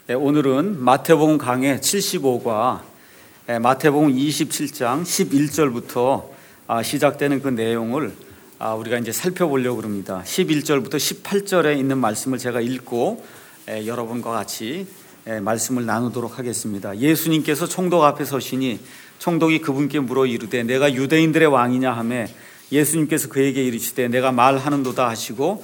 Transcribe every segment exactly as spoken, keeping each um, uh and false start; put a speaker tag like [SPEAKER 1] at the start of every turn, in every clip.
[SPEAKER 1] 오늘은 마태복음 강해 칠십오과 마태복음 이십칠 장 십일 절부터 시작되는 그 내용을 우리가 이제 살펴보려고 합니다. 십일 절부터 십팔 절에 있는 말씀을 제가 읽고 여러분과 같이 말씀을 나누도록 하겠습니다. 예수님께서 총독 앞에 서시니 총독이 그분께 물어 이르되 내가 유대인들의 왕이냐 하매 예수님께서 그에게 이르시되 내가 말하는도다 하시고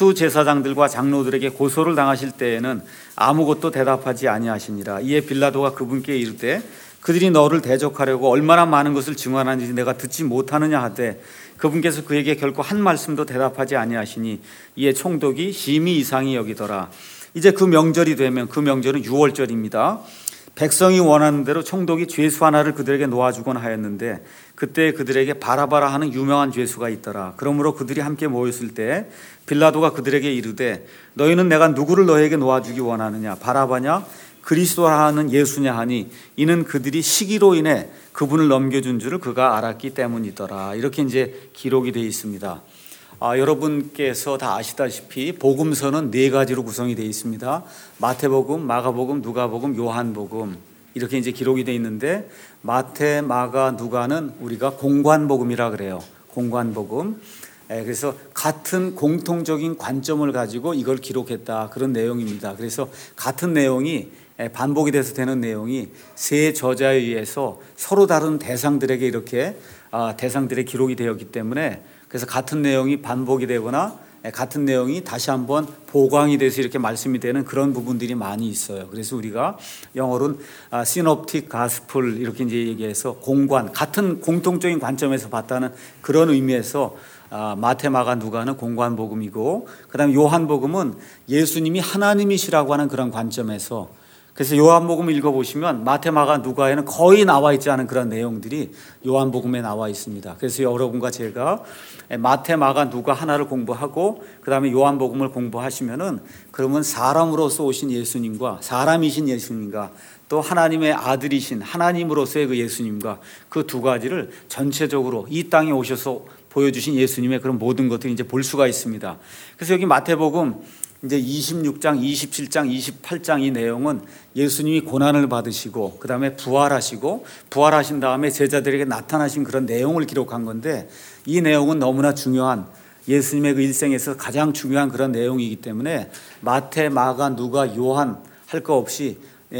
[SPEAKER 1] 수제사장들과 장로들에게 고소를 당하실 때에는 아무것도 대답하지 아니하시니라. 이에 빌라도가 그분께 이르되 그들이 너를 대적하려고 얼마나 많은 것을 증언하는지 내가 듣지 못하느냐 하되 그분께서 그에게 결코 한 말씀도 대답하지 아니하시니 이에 총독이 심히 이상히 여기더라. 이제 그 명절이 되면, 그 명절은 유월절입니다. 백성이 원하는 대로 총독이 죄수 하나를 그들에게 놓아주곤 하였는데 그때 그들에게 바라바라 하는 유명한 죄수가 있더라. 그러므로 그들이 함께 모였을 때 빌라도가 그들에게 이르되 너희는 내가 누구를 너희에게 놓아주기 원하느냐, 바라바냐 그리스도라 하는 예수냐 하니 이는 그들이 시기로 인해 그분을 넘겨준 줄을 그가 알았기 때문이더라. 이렇게 이제 기록이 되어 있습니다. 아, 여러분께서 다 아시다시피 복음서는 네 가지로 구성이 되어 있습니다. 마태복음, 마가복음, 누가복음, 요한복음 이렇게 이제 기록이 되어 있는데 마태, 마가, 누가는 우리가 공관복음이라 그래요. 공관복음. 그래서 같은 공통적인 관점을 가지고 이걸 기록했다 그런 내용입니다. 그래서 같은 내용이 반복이 돼서 되는 내용이 세 저자에 의해서 서로 다른 대상들에게 이렇게 대상들의 기록이 되었기 때문에 그래서 같은 내용이 반복이 되거나 같은 내용이 다시 한번 보강이 돼서 이렇게 말씀이 되는 그런 부분들이 많이 있어요. 그래서 우리가 영어로는 시놉틱 가스플 이렇게 이제 얘기해서 공관, 같은 공통적인 관점에서 봤다는 그런 의미에서 마태, 마가, 누가는 공관복음이고 그다음에 요한복음은 예수님이 하나님이시라고 하는 그런 관점에서 그래서 요한복음 읽어보시면 마태, 마가, 누가에는 거의 나와 있지 않은 그런 내용들이 요한복음에 나와 있습니다. 그래서 여러분과 제가 마태, 마가, 누가 하나를 공부하고 그 다음에 요한복음을 공부하시면은 그러면 사람으로서 오신 예수님과 사람이신 예수님과 또 하나님의 아들이신 하나님으로서의 그 예수님과 그 두 가지를 전체적으로 이 땅에 오셔서 보여주신 예수님의 그런 모든 것들을 이제 볼 수가 있습니다. 그래서 여기 마태복음 이제 이십육 장, 이십칠 장, 이십팔 장 이 내용은 예수님이 고난을 받으시고 그 다음에 부활하시고 부활하신 다음에 제자들에게 나타나신 그런 내용을 기록한 건데 이 내용은 너무나 중요한 예수님의 그 일생에서 가장 중요한 그런 내용이기 때문에 마태, 마가, 누가, 요한 할 거 없이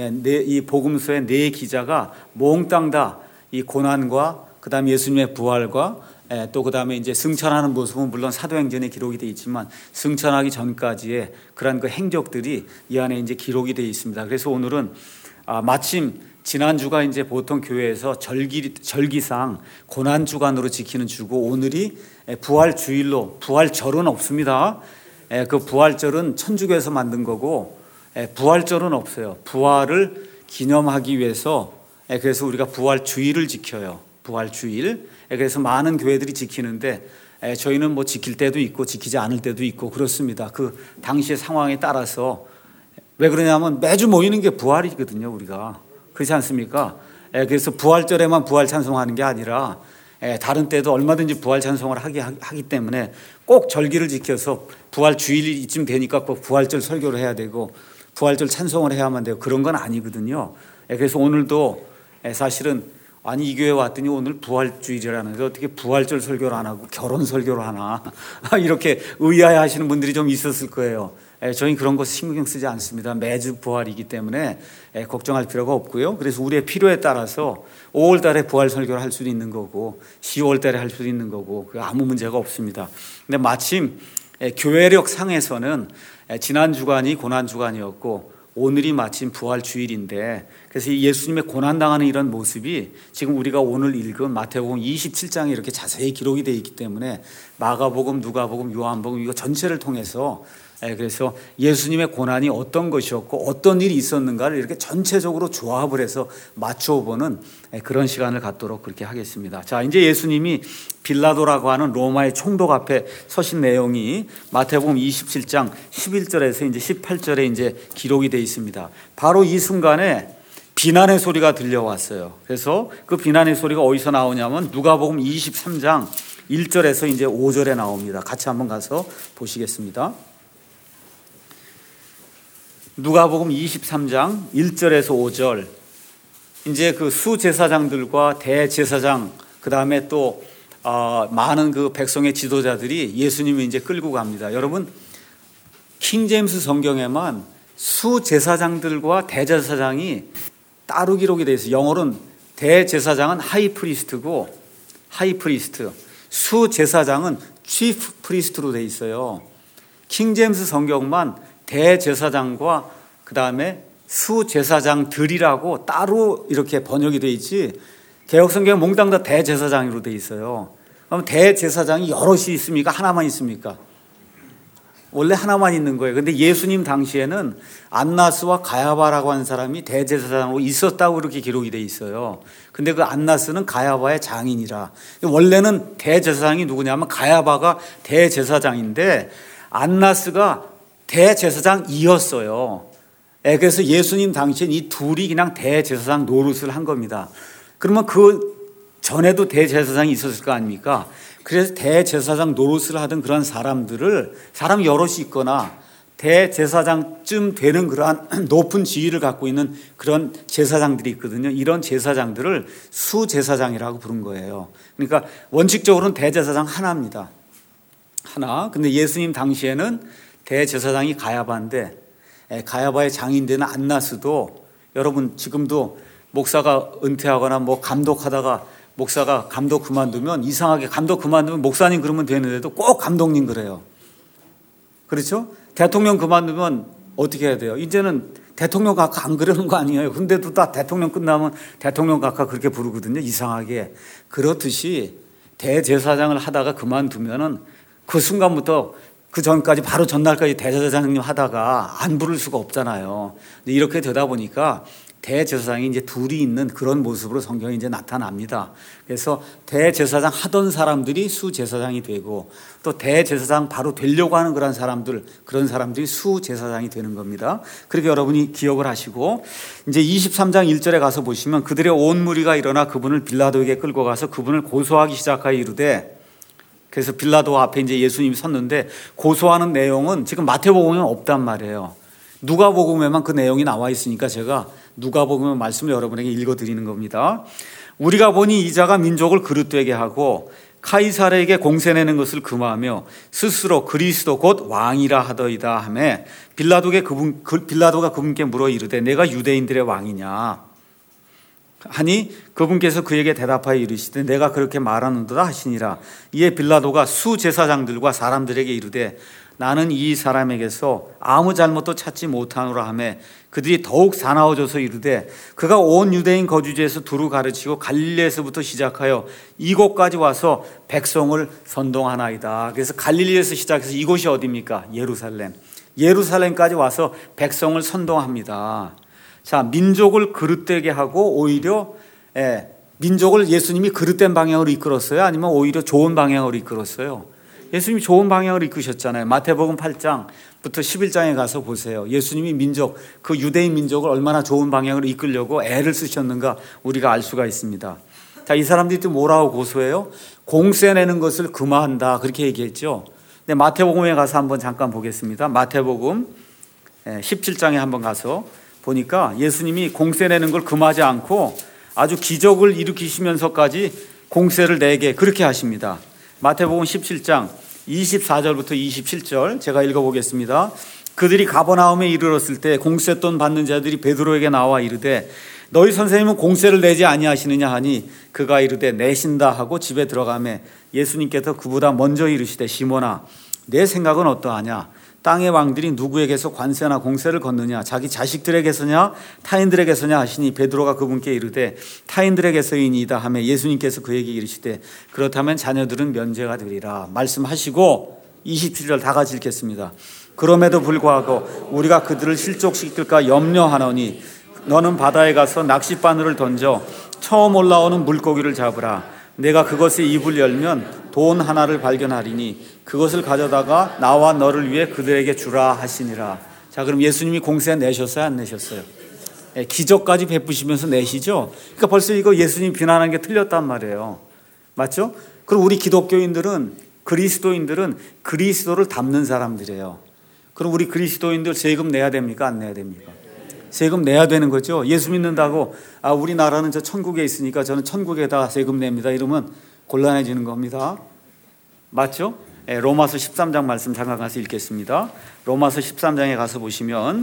[SPEAKER 1] 이 복음서의 네 기자가 몽땅 다 이 고난과 그 다음에 예수님의 부활과 또 그 다음에 이제 승천하는 모습은 물론 사도행전에 기록이 되어 있지만 승천하기 전까지의 그런 그 행적들이 이 안에 이제 기록이 되어 있습니다. 그래서 오늘은 아, 마침 지난주가 이제 보통 교회에서 절기, 절기상 고난주간으로 지키는 주고 오늘이 부활주일로, 부활절은 없습니다. 그 부활절은 천주교에서 만든 거고 부활절은 없어요. 부활을 기념하기 위해서 그래서 우리가 부활주일을 지켜요. 부활주일. 그래서 많은 교회들이 지키는데 저희는 뭐 지킬 때도 있고 지키지 않을 때도 있고 그렇습니다. 그 당시의 상황에 따라서 왜 그러냐면 매주 모이는 게 부활이거든요. 우리가 그렇지 않습니까? 그래서 부활절에만 부활 찬송하는 게 아니라 다른 때도 얼마든지 부활 찬송을 하기, 하기 때문에 꼭 절기를 지켜서 부활주일이 이쯤 되니까 꼭 부활절 설교를 해야 되고 부활절 찬송을 해야만 돼요. 그런 건 아니거든요. 그래서 오늘도 사실은 아니 이 교회 왔더니 오늘 부활주일이라는데 어떻게 부활절 설교를 안 하고 결혼 설교를 하나 이렇게 의아해 하시는 분들이 좀 있었을 거예요. 저희는 그런 거 신경 쓰지 않습니다. 매주 부활이기 때문에 걱정할 필요가 없고요. 그래서 우리의 필요에 따라서 오월 달에 부활 설교를 할 수도 있는 거고 시월 달에 할 수도 있는 거고 아무 문제가 없습니다. 근데 마침 교회력 상에서는 지난 주간이 고난 주간이었고 오늘이 마침 부활주일인데 그래서 이 예수님의 고난당하는 이런 모습이 지금 우리가 오늘 읽은 마태복음 이십칠 장에 이렇게 자세히 기록이 되어 있기 때문에 마가복음, 누가복음, 요한복음 이거 전체를 통해서 그래서 예수님의 고난이 어떤 것이었고 어떤 일이 있었는가를 이렇게 전체적으로 조합을 해서 맞춰보는 그런 시간을 갖도록 그렇게 하겠습니다. 자, 이제 예수님이 빌라도라고 하는 로마의 총독 앞에 서신 내용이 마태복음 이십칠 장 십일 절에서 이제 십팔 절에 이제 기록이 되어 있습니다. 바로 이 순간에 비난의 소리가 들려왔어요. 그래서 그 비난의 소리가 어디서 나오냐면 누가복음 이십삼 장 일 절에서 이제 오 절에 나옵니다. 같이 한번 가서 보시겠습니다. 누가복음 이십삼 장 일 절에서 오 절, 이제 그 수제사장들과 대제사장, 그 다음에 또 어, 많은 그 백성의 지도자들이 예수님을 이제 끌고 갑니다. 여러분, 킹제임스 성경에만 수제사장들과 대제사장이 따로 기록이 되어 있어요. 영어로는 대제사장은 하이프리스트고, 하이프리스트, 수제사장은 치프 프리스트로 되어 있어요. 킹제임스 성경만 대제사장과 그 다음에 수제사장들이라고 따로 이렇게 번역이 되어 있지, 개혁성경은 몽땅 다 대제사장으로 되어 있어요. 그럼 대제사장이 여럿이 있습니까? 하나만 있습니까? 원래 하나만 있는 거예요. 근데 예수님 당시에는 안나스와 가야바라고 하는 사람이 대제사장으로 있었다고 그렇게 기록이 되어 있어요. 근데 그 안나스는 가야바의 장인이라. 원래는 대제사장이 누구냐면 가야바가 대제사장인데 안나스가 대제사장이었어요. 그래서 예수님 당시엔 이 둘이 그냥 대제사장 노릇을 한 겁니다. 그러면 그 전에도 대제사장이 있었을 거 아닙니까? 그래서 대제사장 노릇을 하던 그런 사람들을, 사람 여럿이 있거나 대제사장쯤 되는 그러한 높은 지위를 갖고 있는 그런 제사장들이 있거든요. 이런 제사장들을 수제사장이라고 부른 거예요. 그러니까 원칙적으로는 대제사장 하나입니다. 하나. 근데 예수님 당시에는 대제사장이 가야바인데, 가야바의 장인되는 안나스도, 여러분 지금도 목사가 은퇴하거나 뭐 감독하다가 목사가 감독 그만두면, 이상하게 감독 그만두면 목사님 그러면 되는데도 꼭 감독님 그래요. 그렇죠? 대통령 그만두면 어떻게 해야 돼요? 이제는 대통령 각하 안 그러는 거 아니에요? 근데도 다 대통령 끝나면 대통령 각하 그렇게 부르거든요. 이상하게. 그렇듯이 대제사장을 하다가 그만두면은 그 순간부터 그 전까지, 바로 전날까지 대제사장님 하다가 안 부를 수가 없잖아요. 근데 이렇게 되다 보니까 대제사장이 이제 둘이 있는 그런 모습으로 성경이 이제 나타납니다. 그래서 대제사장 하던 사람들이 수제사장이 되고, 또 대제사장 바로 되려고 하는 그런 사람들, 그런 사람들이 수제사장이 되는 겁니다. 그렇게 여러분이 기억을 하시고, 이제 이십삼 장 일 절에 가서 보시면 그들의 온 무리가 일어나 그분을 빌라도에게 끌고 가서 그분을 고소하기 시작하여 이르되, 그래서 빌라도 앞에 이제 예수님이 섰는데 고소하는 내용은 지금 마태복음에는 없단 말이에요. 누가복음에만 그 내용이 나와 있으니까 제가 누가복음 말씀을 여러분에게 읽어드리는 겁니다. 우리가 보니 이 자가 민족을 그릇되게 하고 카이사르에게 공세내는 것을 금하며 스스로 그리스도 곧 왕이라 하더이다 하며 빌라도가 그분 빌라도가 그분께 물어 이르되 내가 유대인들의 왕이냐 하니 그분께서 그에게 대답하여 이르시되 내가 그렇게 말하는도다 하시니라. 이에 빌라도가 수제사장들과 사람들에게 이르되 나는 이 사람에게서 아무 잘못도 찾지 못하노라 하며 그들이 더욱 사나워져서 이르되 그가 온 유대인 거주지에서 두루 가르치고 갈릴리에서부터 시작하여 이곳까지 와서 백성을 선동하나이다. 그래서 갈릴리에서 시작해서 이곳이 어디입니까? 예루살렘. 예루살렘까지 와서 백성을 선동합니다. 자, 민족을 그릇되게 하고 오히려 예, 민족을 예수님이 그릇된 방향으로 이끌었어요? 아니면 오히려 좋은 방향으로 이끌었어요? 예수님이 좋은 방향으로 이끄셨잖아요. 마태복음 팔 장부터 십일 장에 가서 보세요. 예수님이 민족, 그 유대인 민족을 얼마나 좋은 방향으로 이끌려고 애를 쓰셨는가 우리가 알 수가 있습니다. 자, 이 사람들이 또 뭐라고 고소해요? 공세 내는 것을 금하한다, 그렇게 얘기했죠. 근데 마태복음에 가서 한번 잠깐 보겠습니다. 마태복음 십칠 장에 한번 가서 보니까 예수님이 공세 내는 걸 금하지 않고 아주 기적을 일으키시면서까지 공세를 내게 그렇게 하십니다. 마태복음 십칠 장 이십사 절부터 이십칠 절 제가 읽어보겠습니다. 그들이 가버나움에 이르렀을 때 공세돈 받는 자들이 베드로에게 나와 이르되 너희 선생님은 공세를 내지 아니하시느냐 하니 그가 이르되 내신다 하고 집에 들어가매 예수님께서 그보다 먼저 이르시되 시몬아 내 생각은 어떠하냐? 땅의 왕들이 누구에게서 관세나 공세를 걷느냐? 자기 자식들에게서냐 타인들에게서냐 하시니 베드로가 그분께 이르되 타인들에게서이니이다 하며 예수님께서 그에게 이르시되 그렇다면 자녀들은 면제가 되리라 말씀하시고 이십칠 절 다 같이 읽겠습니다. 그럼에도 불구하고 우리가 그들을 실족시킬까 염려하노니 너는 바다에 가서 낚싯바늘을 던져 처음 올라오는 물고기를 잡으라. 내가 그것의 입을 열면 돈 하나를 발견하리니 그것을 가져다가 나와 너를 위해 그들에게 주라 하시니라. 자, 그럼 예수님이 공세 내셨어요? 안 내셨어요? 네, 기적까지 베푸시면서 내시죠. 그러니까 벌써 이거 예수님 비난한 게 틀렸단 말이에요. 맞죠? 그럼 우리 기독교인들은, 그리스도인들은 그리스도를 닮는 사람들이에요. 그럼 우리 그리스도인들 세금 내야 됩니까? 안 내야 됩니까? 세금 내야 되는 거죠. 예수 믿는다고 아 우리나라는 저 천국에 있으니까 저는 천국에다 세금 냅니다 이러면 곤란해지는 겁니다. 맞죠? 예, 로마서 십삼 장 말씀 잠깐 가서 읽겠습니다. 로마서 십삼 장에 가서 보시면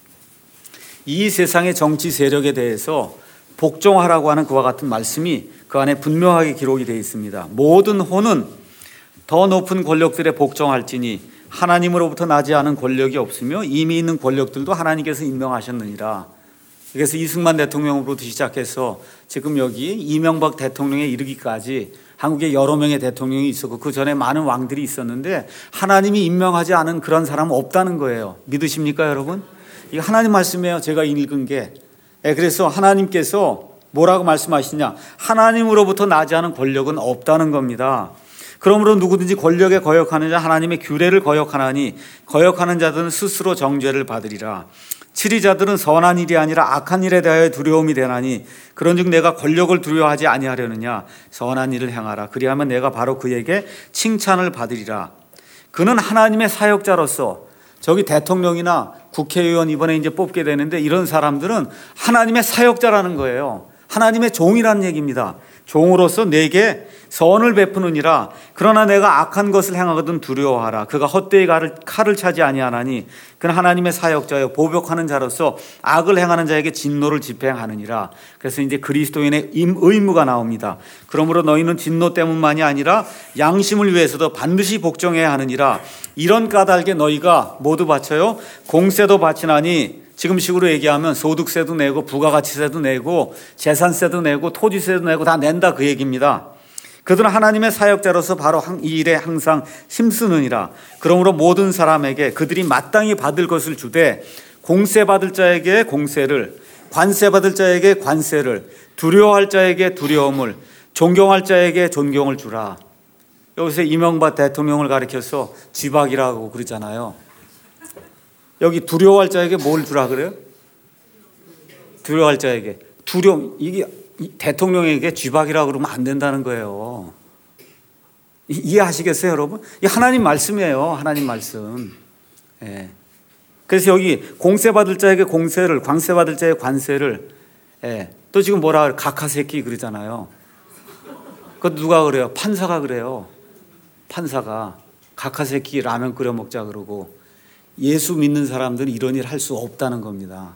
[SPEAKER 1] 이 세상의 정치 세력에 대해서 복종하라고 하는 그와 같은 말씀이 그 안에 분명하게 기록이 되어 있습니다. 모든 혼은 더 높은 권력들에 복종할지니 하나님으로부터 나지 않은 권력이 없으며 이미 있는 권력들도 하나님께서 임명하셨느니라. 그래서 이승만 대통령으로부터 시작해서 지금 여기 이명박 대통령에 이르기까지 한국에 여러 명의 대통령이 있었고 그 전에 많은 왕들이 있었는데 하나님이 임명하지 않은 그런 사람은 없다는 거예요. 믿으십니까 여러분? 이거 하나님 말씀이에요. 제가 읽은 게. 그래서 하나님께서 뭐라고 말씀하시냐? 하나님으로부터 나지 않은 권력은 없다는 겁니다. 그러므로 누구든지 권력에 거역하는 자 하나님의 규례를 거역하나니 거역하는 자들은 스스로 정죄를 받으리라. 치리자들은 선한 일이 아니라 악한 일에 대하여 두려움이 되나니 그런즉 내가 권력을 두려워하지 아니하려느냐? 선한 일을 행하라. 그리하면 내가 바로 그에게 칭찬을 받으리라. 그는 하나님의 사역자로서 저기 대통령이나 국회의원 이번에 이제 뽑게 되는데 이런 사람들은 하나님의 사역자라는 거예요. 하나님의 종이라는 얘기입니다. 종으로서 내게 선을 베푸느니라. 그러나 내가 악한 것을 행하거든 두려워하라. 그가 헛되이 칼을, 칼을 차지 아니하나니 그는 하나님의 사역자여 보복하는 자로서 악을 행하는 자에게 진노를 집행하느니라. 그래서 이제 그리스도인의 의무가 나옵니다. 그러므로 너희는 진노 때문만이 아니라 양심을 위해서도 반드시 복종해야 하느니라. 이런 까닭에 너희가 모두 바쳐요 공세도 바치나니 지금 식으로 얘기하면 소득세도 내고 부가가치세도 내고 재산세도 내고 토지세도 내고 다 낸다 그 얘기입니다. 그들은 하나님의 사역자로서 바로 이 일에 항상 힘쓰느니라. 그러므로 모든 사람에게 그들이 마땅히 받을 것을 주되 공세 받을 자에게 공세를, 관세 받을 자에게 관세를, 두려워할 자에게 두려움을, 존경할 자에게 존경을 주라. 여기서 이명박 대통령을 가리켜서 쥐박이라고 그러잖아요. 여기 두려워할 자에게 뭘 주라 그래요? 두려워할 자에게 두려움. 이게 대통령에게 쥐박이라고 그러면 안 된다는 거예요. 이해하시겠어요 여러분? 이 하나님 말씀이에요. 하나님 말씀. 예. 그래서 여기 공세 받을 자에게 공세를, 관세 받을 자에게 관세를, 예. 또 지금 뭐라 그래? 각하새끼 그러잖아요. 그것도 누가 그래요? 판사가 그래요. 판사가 각하새끼 라면 끓여 먹자 그러고. 예수 믿는 사람들은 이런 일 할 수 없다는 겁니다.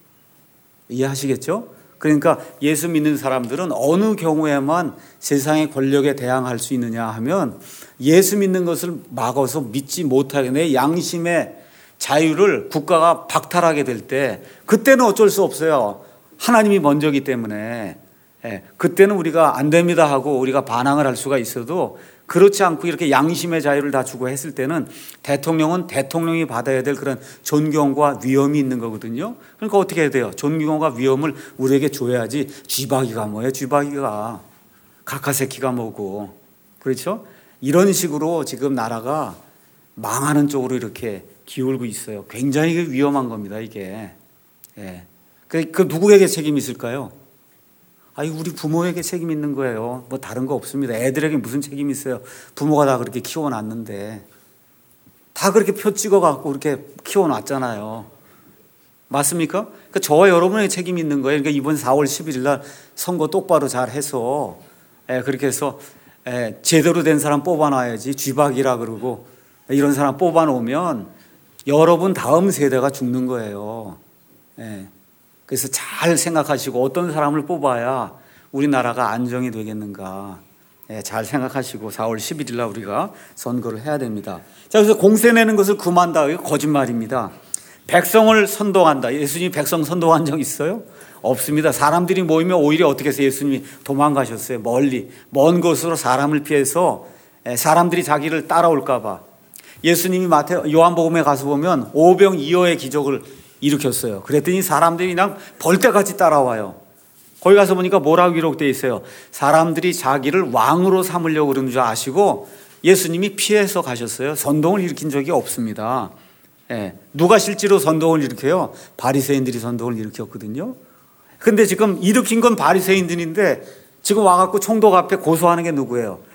[SPEAKER 1] 이해하시겠죠? 그러니까 예수 믿는 사람들은 어느 경우에만 세상의 권력에 대항할 수 있느냐 하면 예수 믿는 것을 막아서 믿지 못하게 내 양심의 자유를 국가가 박탈하게 될 때 그때는 어쩔 수 없어요. 하나님이 먼저기 때문에. 예, 그때는 우리가 안 됩니다 하고 우리가 반항을 할 수가 있어도 그렇지 않고 이렇게 양심의 자유를 다 주고 했을 때는 대통령은 대통령이 받아야 될 그런 존경과 위엄이 있는 거거든요. 그러니까 어떻게 해야 돼요? 존경과 위엄을 우리에게 줘야지. 쥐박이가 뭐예요? 쥐박이가 각하새끼가 뭐고. 그렇죠? 이런 식으로 지금 나라가 망하는 쪽으로 이렇게 기울고 있어요. 굉장히 위험한 겁니다 이게. 예. 그, 그 누구에게 책임이 있을까요? 아니 우리 부모에게 책임 있는 거예요. 뭐 다른 거 없습니다. 애들에게 무슨 책임이 있어요. 부모가 다 그렇게 키워놨는데 다 그렇게 표 찍어갖고 그렇게 키워놨잖아요. 맞습니까? 그러니까 저와 여러분에게 책임이 있는 거예요. 그러니까 이번 사월 십일일 날 선거 똑바로 잘 해서 예, 그렇게 해서 예, 제대로 된 사람 뽑아놔야지. 쥐박이라 그러고 이런 사람 뽑아놓으면 여러분 다음 세대가 죽는 거예요. 예. 그래서 잘 생각하시고 어떤 사람을 뽑아야 우리나라가 안정이 되겠는가. 예, 잘 생각하시고 사월 십일일 날 우리가 선거를 해야 됩니다. 자, 그래서 공세 내는 것을 금한다. 이거 거짓말입니다. 백성을 선동한다. 예수님이 백성 선동한 적 있어요? 없습니다. 사람들이 모이면 오히려 어떻게 해서 예수님이 도망가셨어요. 멀리 먼 곳으로 사람을 피해서 사람들이 자기를 따라올까 봐. 예수님이 마태 요한복음에 가서 보면 오병이어의 기적을 일으켰어요. 그랬더니 사람들이 그냥 벌떼같이 따라와요. 거기 가서 보니까 뭐라고 기록되어 있어요. 사람들이 자기를 왕으로 삼으려고 그러는 줄 아시고 예수님이 피해서 가셨어요. 선동을 일으킨 적이 없습니다. 예. 누가 실제로 선동을 일으켜요? 바리새인들이 선동을 일으켰거든요. 근데 지금 일으킨 건 바리새인들인데 지금 와갖고 총독 앞에 고소하는 게 누구예요?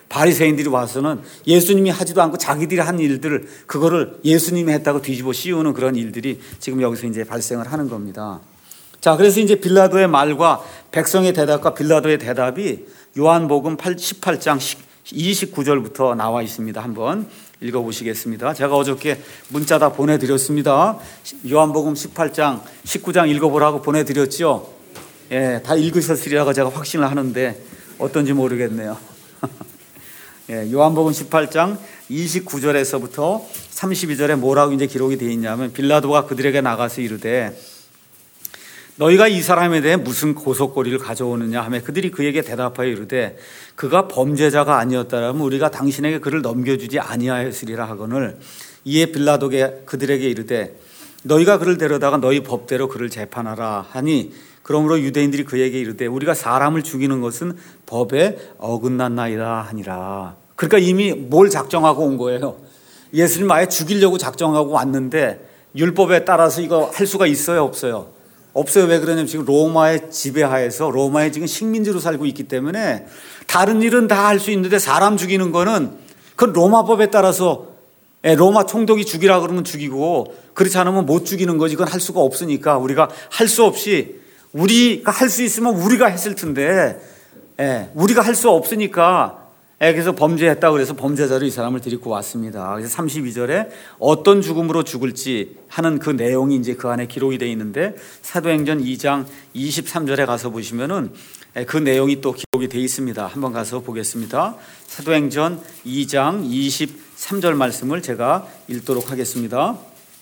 [SPEAKER 1] 바리새인들이 와서는 예수님이 하지도 않고 자기들이 한 일들을 그거를 예수님이 했다고 뒤집어 씌우는 그런 일들이 지금 여기서 이제 발생을 하는 겁니다. 자, 그래서 이제 빌라도의 말과 백성의 대답과 빌라도의 대답이 요한복음 십팔 장 이십구 절부터 나와 있습니다. 한번 읽어보시겠습니다. 제가 어저께 문자 다 보내드렸습니다. 요한복음 십팔 장 십구 장 읽어보라고 보내드렸죠. 예, 다 읽으셨으리라고 제가 확신을 하는데 어떤지 모르겠네요. 예, 요한복음 십팔 장 이십구 절에서부터 삼십이 절에 뭐라고 이제 기록이 되어 있냐면, 빌라도가 그들에게 나가서 이르되 너희가 이 사람에 대해 무슨 고속거리를 가져오느냐 하며 그들이 그에게 대답하여 이르되 그가 범죄자가 아니었다라면 우리가 당신에게 그를 넘겨주지 아니하였으리라 하거늘, 이에 빌라도가 그들에게 이르되 너희가 그를 데려다가 너희 법대로 그를 재판하라 하니, 그러므로 유대인들이 그에게 이르되 우리가 사람을 죽이는 것은 법에 어긋났나이다 하니라. 그러니까 이미 뭘 작정하고 온 거예요. 예수님 아예 죽이려고 작정하고 왔는데 율법에 따라서 이거 할 수가 있어요, 없어요? 없어요. 왜 그러냐면 지금 로마의 지배하에서 로마의 지금 식민지로 살고 있기 때문에 다른 일은 다 할 수 있는데 사람 죽이는 거는 그건 로마법에 따라서 로마 총독이 죽이라 그러면 죽이고 그렇지 않으면 못 죽이는 거지. 그건 할 수가 없으니까 우리가 할 수 없이, 우리가 할 수 있으면 우리가 했을 텐데 예, 우리가 할 수 없으니까 예, 그래서 범죄했다고 그래서 범죄자로 이 사람을 데리고 왔습니다. 그래서 삼십이 절에 어떤 죽음으로 죽을지 하는 그 내용이 이제 그 안에 기록이 되어 있는데, 사도행전 이 장 이십삼 절에 가서 보시면은 예, 그 내용이 또 기록이 되어 있습니다. 한번 가서 보겠습니다. 사도행전 이 장 이십삼 절 말씀을 제가 읽도록 하겠습니다.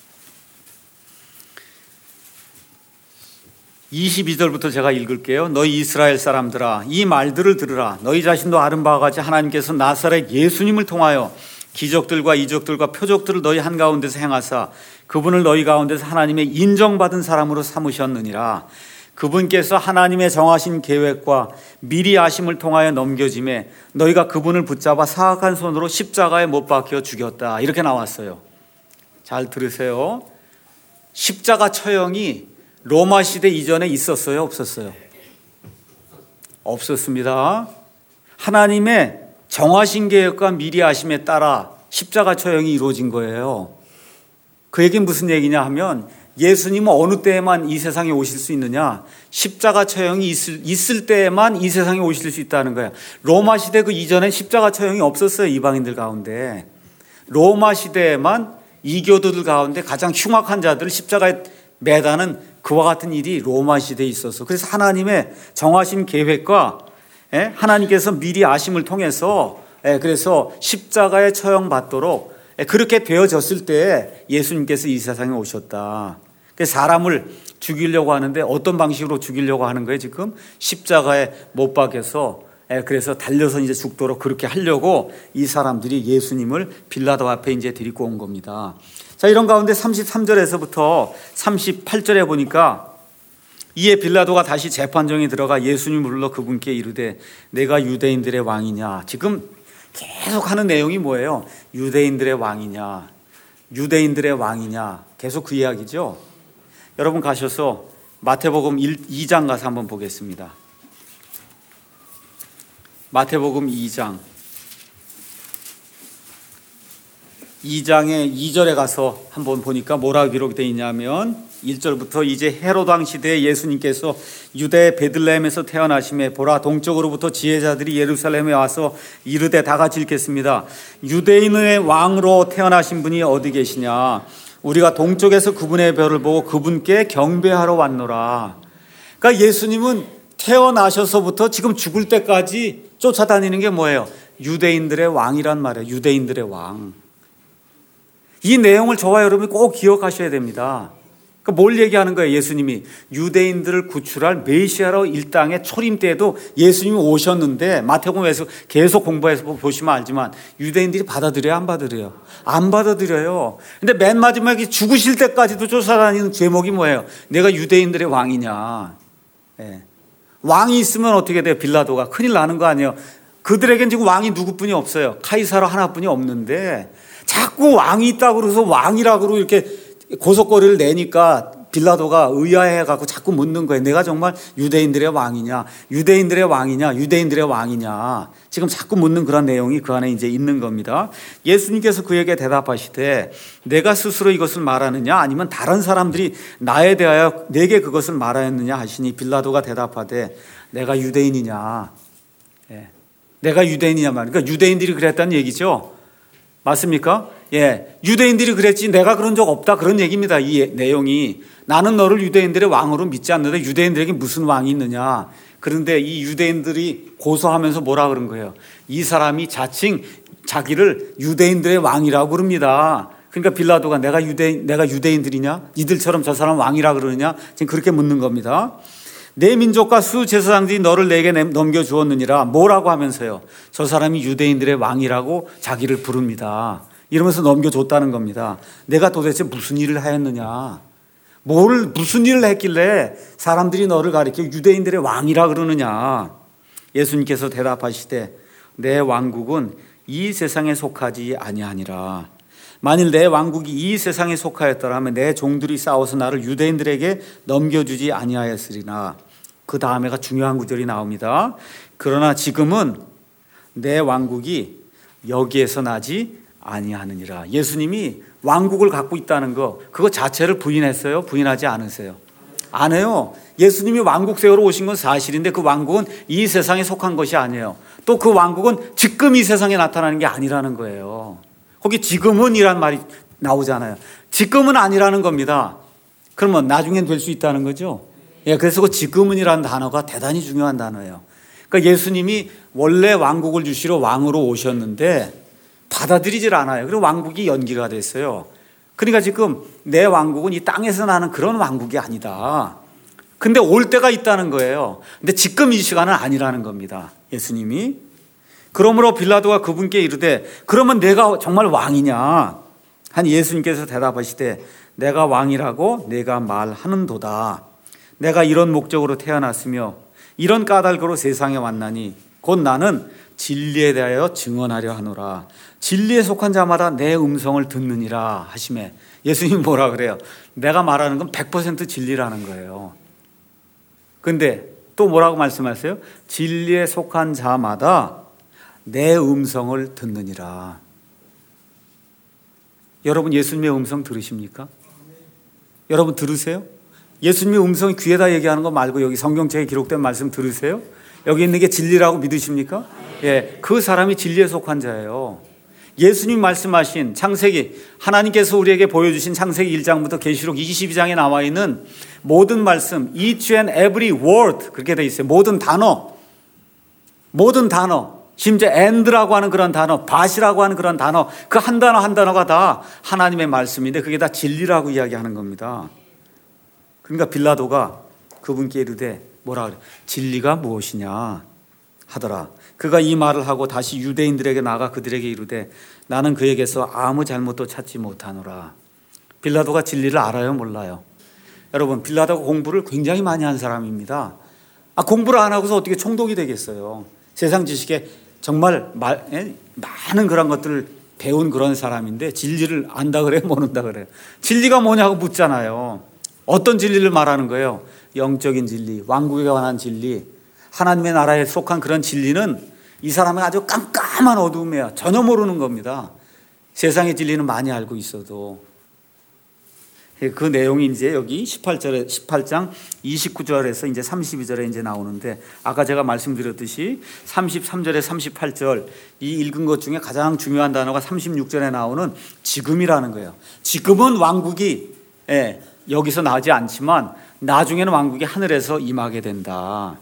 [SPEAKER 1] 이십이 절부터 제가 읽을게요. 너희 이스라엘 사람들아, 이 말들을 들으라. 너희 자신도 아는 바와 같이 하나님께서 나사렛 예수님을 통하여 기적들과 이적들과 표적들을 너희 한가운데서 행하사 그분을 너희 가운데서 하나님의 인정받은 사람으로 삼으셨느니라. 그분께서 하나님의 정하신 계획과 미리 아심을 통하여 넘겨짐에 너희가 그분을 붙잡아 사악한 손으로 십자가에 못 박혀 죽였다. 이렇게 나왔어요. 잘 들으세요. 십자가 처형이 로마 시대 이전에 있었어요, 없었어요? 없었습니다. 하나님의 정하신 계획과 미리 아심에 따라 십자가 처형이 이루어진 거예요. 그 얘기는 무슨 얘기냐 하면, 예수님은 어느 때에만 이 세상에 오실 수 있느냐? 십자가 처형이 있을, 있을 때에만 이 세상에 오실 수 있다는 거예요. 로마 시대 그 이전에 십자가 처형이 없었어요, 이방인들 가운데. 로마 시대에만 이교도들 가운데 가장 흉악한 자들을 십자가에 매다는 그와 같은 일이 로마 시대에 있었어. 그래서 하나님의 정하신 계획과 하나님께서 미리 아심을 통해서 그래서 십자가에 처형받도록 그렇게 되어졌을 때 예수님께서 이 세상에 오셨다. 사람을 죽이려고 하는데 어떤 방식으로 죽이려고 하는 거예요? 지금 십자가에 못 박여서 그래서 달려서 이제 죽도록 그렇게 하려고 이 사람들이 예수님을 빌라도 앞에 이제 데리고 온 겁니다. 자, 이런 가운데 삼십삼 절에서부터 삼십팔 절에 보니까, 이에 빌라도가 다시 재판정에 들어가 예수님을 불러 그분께 이르되 내가 유대인들의 왕이냐. 지금 계속 하는 내용이 뭐예요? 유대인들의 왕이냐, 유대인들의 왕이냐, 계속 그 이야기죠. 여러분 가셔서 마태복음 이 장 가서 한번 보겠습니다. 마태복음 이 장 이 장의 이 절에 가서 한번 보니까 뭐라고 기록되어 있냐면, 일 절부터 이제 헤롯 왕 시대에 예수님께서 유대 베들레헴에서 태어나심에 보라 동쪽으로부터 지혜자들이 예루살렘에 와서 이르되, 다 같이 읽겠습니다. 유대인의 왕으로 태어나신 분이 어디 계시냐? 우리가 동쪽에서 그분의 별을 보고 그분께 경배하러 왔노라. 그러니까 예수님은 태어나셔서부터 지금 죽을 때까지 쫓아다니는 게 뭐예요? 유대인들의 왕이란 말이에요. 유대인들의 왕. 이 내용을 저와 여러분이 꼭 기억하셔야 됩니다. 그러니까 뭘 얘기하는 거예요? 예수님이 유대인들을 구출할 메시아로 이 땅에 초림 때에도 예수님이 오셨는데, 마태복음에서 계속 공부해서 보시면 알지만 유대인들이 받아들여요, 안 받아들여요? 안 받아들여요. 근데 맨 마지막에 죽으실 때까지도 쫓아다니는 제목이 뭐예요? 내가 유대인들의 왕이냐. 네. 왕이 있으면 어떻게 돼요? 빌라도가 큰일 나는 거 아니에요? 그들에겐 지금 왕이 누구뿐이 없어요. 카이사로 하나뿐이 없는데 자꾸 왕이 있다고 그래서 왕이라고 이렇게 고속거리를 내니까 빌라도가 의아해 갖고 자꾸 묻는 거예요. 내가 정말 유대인들의 왕이냐, 유대인들의 왕이냐, 유대인들의 왕이냐. 지금 자꾸 묻는 그런 내용이 그 안에 이제 있는 겁니다. 예수님께서 그에게 대답하시되 내가 스스로 이것을 말하느냐 아니면 다른 사람들이 나에 대하여 내게 그것을 말하였느냐 하시니 빌라도가 대답하되 내가 유대인이냐. 예. 내가 유대인이냐 말이야. 그러니까 유대인들이 그랬다는 얘기죠. 맞습니까? 예, 유대인들이 그랬지 내가 그런 적 없다 그런 얘기입니다. 이 내용이 나는 너를 유대인들의 왕으로 믿지 않는데 유대인들에게 무슨 왕이 있느냐. 그런데 이 유대인들이 고소하면서 뭐라 그런 거예요? 이 사람이 자칭 자기를 유대인들의 왕이라고 그럽니다. 그러니까 빌라도가 내가 유대인 내가 유대인들이냐? 이들처럼 저 사람 왕이라 그러느냐? 지금 그렇게 묻는 겁니다. 내 민족과 수제사장들이 너를 내게 넘겨주었느니라. 뭐라고 하면서요? 저 사람이 유대인들의 왕이라고 자기를 부릅니다. 이러면서 넘겨줬다는 겁니다. 내가 도대체 무슨 일을 하였느냐? 뭘 무슨 일을 했길래 사람들이 너를 가리켜 유대인들의 왕이라 그러느냐? 예수님께서 대답하시되 내 왕국은 이 세상에 속하지 아니하니라. 만일 내 왕국이 이 세상에 속하였더라면 내 종들이 싸워서 나를 유대인들에게 넘겨주지 아니하였으리나. 그 다음에가 중요한 구절이 나옵니다. 그러나 지금은 내 왕국이 여기에서 나지 아니하느니라. 예수님이 왕국을 갖고 있다는 거 그거 자체를 부인했어요? 부인하지 않으세요? 안 해요. 예수님이 왕국 세우러 오신 건 사실인데 그 왕국은 이 세상에 속한 것이 아니에요. 또 그 왕국은 지금 이 세상에 나타나는 게 아니라는 거예요. 거기 지금은 이란 말이 나오잖아요. 지금은 아니라는 겁니다. 그러면 나중엔 될 수 있다는 거죠. 예, 그래서 그 지금은이라는 단어가 대단히 중요한 단어예요. 그러니까 예수님이 원래 왕국을 주시러 왕으로 오셨는데 받아들이질 않아요. 그리고 왕국이 연기가 됐어요. 그러니까 지금 내 왕국은 이 땅에서 나는 그런 왕국이 아니다. 근데 올 때가 있다는 거예요. 근데 지금 이 시간은 아니라는 겁니다. 예수님이. 그러므로 빌라도가 그분께 이르되 그러면 내가 정말 왕이냐? 한 예수님께서 대답하시되 내가 왕이라고 내가 말하는도다. 내가 이런 목적으로 태어났으며 이런 까닭으로 세상에 왔나니 곧 나는 진리에 대하여 증언하려 하노라. 진리에 속한 자마다 내 음성을 듣느니라 하시매 예수님이 뭐라 그래요? 내가 말하는 건 백 퍼센트 진리라는 거예요. 근데 또 뭐라고 말씀하세요? 진리에 속한 자마다 내 음성을 듣느니라. 여러분 예수님의 음성 들으십니까? 여러분 들으세요? 예수님의 음성이 귀에다 얘기하는 거 말고 여기 성경책에 기록된 말씀 들으세요? 여기 있는 게 진리라고 믿으십니까? 예, 그 사람이 진리에 속한 자예요. 예수님 말씀하신 창세기, 하나님께서 우리에게 보여주신 창세기 일 장부터 계시록 이십이 장에 나와 있는 모든 말씀, each and every word 그렇게 돼 있어요. 모든 단어, 모든 단어, 심지어 and라고 하는 그런 단어, but이라고 하는 그런 단어, 그 한 단어 한 단어가 다 하나님의 말씀인데 그게 다 진리라고 이야기하는 겁니다. 그러니까 빌라도가 그분께 이르되 뭐라 그래? 진리가 무엇이냐 하더라. 그가 이 말을 하고 다시 유대인들에게 나가 그들에게 이르되 나는 그에게서 아무 잘못도 찾지 못하노라. 빌라도가 진리를 알아요, 몰라요? 여러분, 빌라도가 공부를 굉장히 많이 한 사람입니다. 아, 공부를 안 하고서 어떻게 총독이 되겠어요? 세상 지식에 정말 말, 에? 많은 그런 것들을 배운 그런 사람인데 진리를 안다 그래요, 모른다 그래요? 진리가 뭐냐고 묻잖아요. 어떤 진리를 말하는 거예요? 영적인 진리, 왕국에 관한 진리, 하나님의 나라에 속한 그런 진리는 이 사람의 아주 깜깜한 어두움이야. 전혀 모르는 겁니다. 세상의 진리는 많이 알고 있어도. 그 내용이 이제 여기 십팔 절에, 십팔 장 이십구 절에서 이제 삼십이 절에 이제 나오는데 아까 제가 말씀드렸듯이 삼십삼 절에 삼십팔 절 이 읽은 것 중에 가장 중요한 단어가 삼십육 절에 나오는 지금이라는 거예요. 지금은 왕국이 예, 여기서 나지 않지만 나중에는 왕국이 하늘에서 임하게 된다.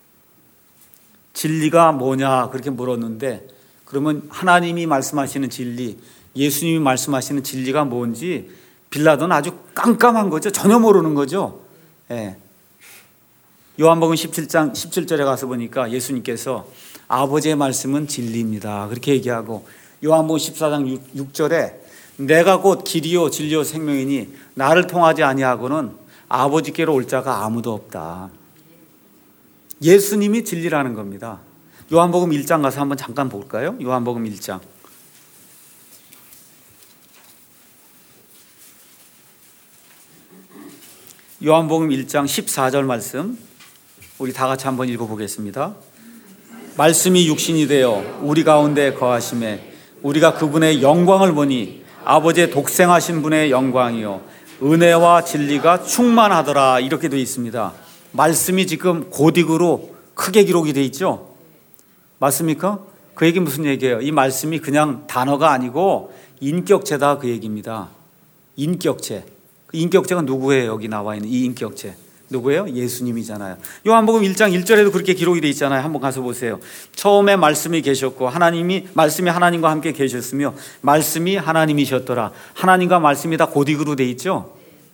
[SPEAKER 1] 진리가 뭐냐 그렇게 물었는데 그러면 하나님이 말씀하시는 진리, 예수님이 말씀하시는 진리가 뭔지 빌라도는 아주 깜깜한 거죠. 전혀 모르는 거죠. 예. 요한복음 십칠 장 십칠 절에 가서 보니까 예수님께서 아버지의 말씀은 진리입니다 그렇게 얘기하고 요한복음 십사 장 육 절에 내가 곧 길이요 진리요 생명이니 나를 통하지 아니하고는 아버지께로 올 자가 아무도 없다. 예수님이 진리라는 겁니다. 요한복음 일 장 가서 한번 잠깐 볼까요? 요한복음 일 장. 요한복음 일 장 십사 절 말씀 우리 다 같이 한번 읽어보겠습니다. 말씀이 육신이 되어 우리 가운데 거하심에 우리가 그분의 영광을 보니 아버지의 독생하신 분의 영광이요 은혜와 진리가 충만하더라. 이렇게 되어 있습니다. 말씀이 지금 고딕으로 크게 기록이 되어 있죠. 맞습니까? 그 얘기 무슨 얘기예요? 이 말씀이 그냥 단어가 아니고 인격체다, 그 얘기입니다. 인격체. 그 인격체가 누구예요? 여기 나와 있는 이 인격체 누구예요? 예수님이잖아요. 요한복음 일 장 일 절에도 그렇게 기록이 되어 있잖아요. 한번 가서 보세요. 처음에 말씀이 계셨고 하나님이 말씀이 하나님과 함께 계셨으며 말씀이 하나님이셨더라. 하나님과 말씀이 다 고딕으로 되어 있죠.